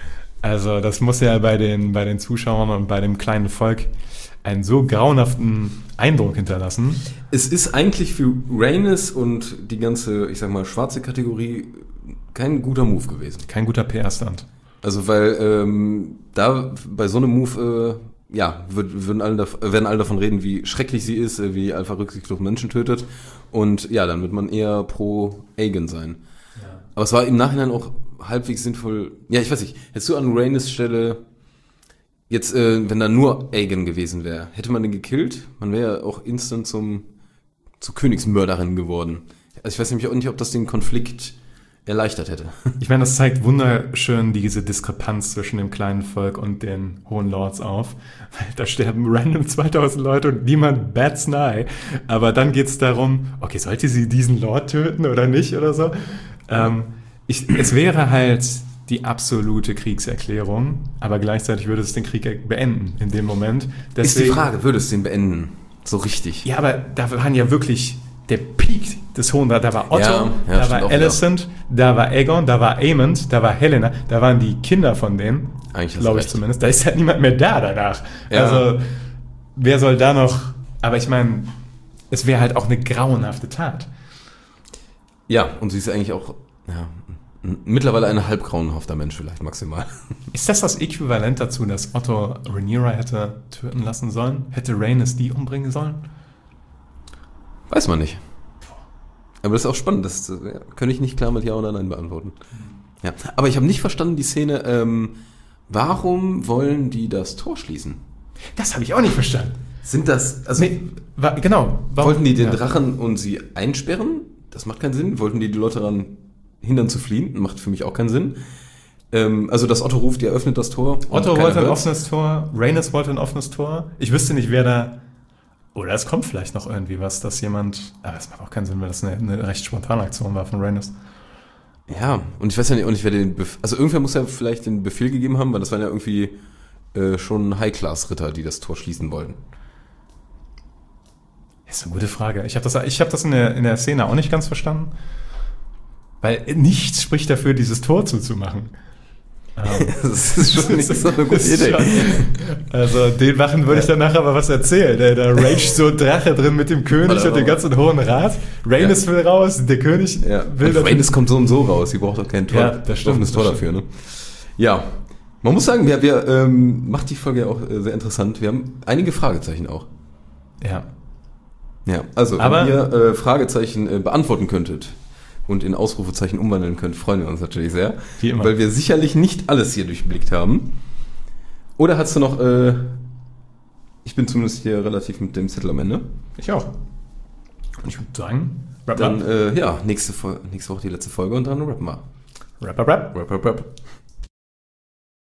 also das muss ja bei den, bei den Zuschauern und bei dem kleinen Volk einen so grauenhaften Eindruck hinterlassen. Es ist eigentlich für Rhaenys und die ganze, ich sag mal, schwarze Kategorie kein guter Move gewesen. Kein guter P R-Stand. Also weil ähm, da bei so einem Move, äh, ja, würd, würden alle, dav- werden alle davon reden, wie schrecklich sie ist, äh, wie einfach rücksichtslos Menschen tötet. Und ja, dann wird man eher pro Aegon sein. Ja. Aber es war im Nachhinein auch halbwegs sinnvoll. Ja, ich weiß nicht, hättest du an Rhaenys Stelle jetzt, äh, wenn da nur Aegon gewesen wäre, hätte man den gekillt? Man wäre ja auch instant zum zur Königsmörderin geworden. Also ich weiß nämlich auch nicht, ob das den Konflikt erleichtert hätte. Ich meine, das zeigt wunderschön diese Diskrepanz zwischen dem kleinen Volk und den hohen Lords auf. Weil da sterben random zweitausend Leute und niemand bats an eye. Aber dann geht es darum, okay, sollte sie diesen Lord töten oder nicht oder so? Ähm, ich, es wäre halt die absolute Kriegserklärung, aber gleichzeitig würde es den Krieg beenden in dem Moment. Deswegen, Ist die Frage, würde es den beenden? So richtig? Ja, aber da waren ja wirklich der Peak des Hohen Rats. Da war Otto, Ja, ja, da stimmt war auch Alicent, da war Aegon, da war Aemond, da war Helena, da waren die Kinder von denen, Eigentlich hast du glaube ich recht. zumindest. Da ist halt niemand mehr da danach. Ja. Also, wer soll da noch... Aber ich meine, es wäre halt auch eine grauenhafte Tat. Ja, und sie ist eigentlich auch, Ja, mittlerweile ein halb grauenhafter Mensch vielleicht maximal. Ist das das Äquivalent dazu, dass Otto Rhaenyra hätte töten lassen sollen? Hätte Rhaenys die umbringen sollen? Weiß man nicht. Aber das ist auch spannend. Das ja, kann ich nicht klar mit Ja oder Nein beantworten. Ja, aber ich habe nicht verstanden die Szene. Ähm, warum wollen die das Tor schließen? Das habe ich auch nicht verstanden. Sind das... Also Nee, wa- genau. Warum- wollten die den ja. Drachen und sie einsperren? Das macht keinen Sinn. Wollten die die Leute daran hindern zu fliehen? Macht für mich auch keinen Sinn. Ähm, also, dass Otto ruft, ihr öffnet das Tor. und Otto keiner wollte ein hört's. offenes Tor, Rhaenys wollte ein offenes Tor. Ich wüsste nicht, wer da... Oder es kommt vielleicht noch irgendwie was, dass jemand... Aber es macht auch keinen Sinn, weil das eine, eine recht spontane Aktion war von Rhaenys. Ja, und ich weiß ja nicht, und ich werde den Bef- also irgendwer muss ja vielleicht den Befehl gegeben haben, weil das waren ja irgendwie äh, schon High-Class-Ritter, die das Tor schließen wollten. Das ist eine gute Frage. Ich habe das, ich hab das in, der, in der Szene auch nicht ganz verstanden. Weil nichts spricht dafür, dieses Tor zuzumachen. Ähm, Das ist schon nicht so eine gute das ist Idee. schon- Also den Wachen würde ich danach aber was erzählen. Da, da raged so ein Drache drin mit dem König Warte, und dem warte. ganzen Hohen Rat. Rhaenys will raus, der König Ja, will und Rhaenys kommt so und so raus, sie braucht doch kein Tor, Ja, das stimmt, offenes Tor das dafür, ne? Ja, man muss sagen, wir, wir ähm, macht die Folge ja auch äh, sehr interessant. Wir haben einige Fragezeichen auch. Ja. Ja, also Aber- wenn ihr äh, Fragezeichen äh, beantworten könntet und in Ausrufezeichen umwandeln könnt, freuen wir uns natürlich sehr. Wie immer. Weil wir sicherlich nicht alles hier durchblickt haben. Oder hast du noch, äh, ich bin zumindest hier relativ mit dem Zettel am Ende. Ich auch. Und ich würde sagen, wrap, Dann, up. äh, ja, nächste, Fol- nächste Woche die letzte Folge und dann rappen wir. Wrap, wrap, wrap. Rap, rap, rap.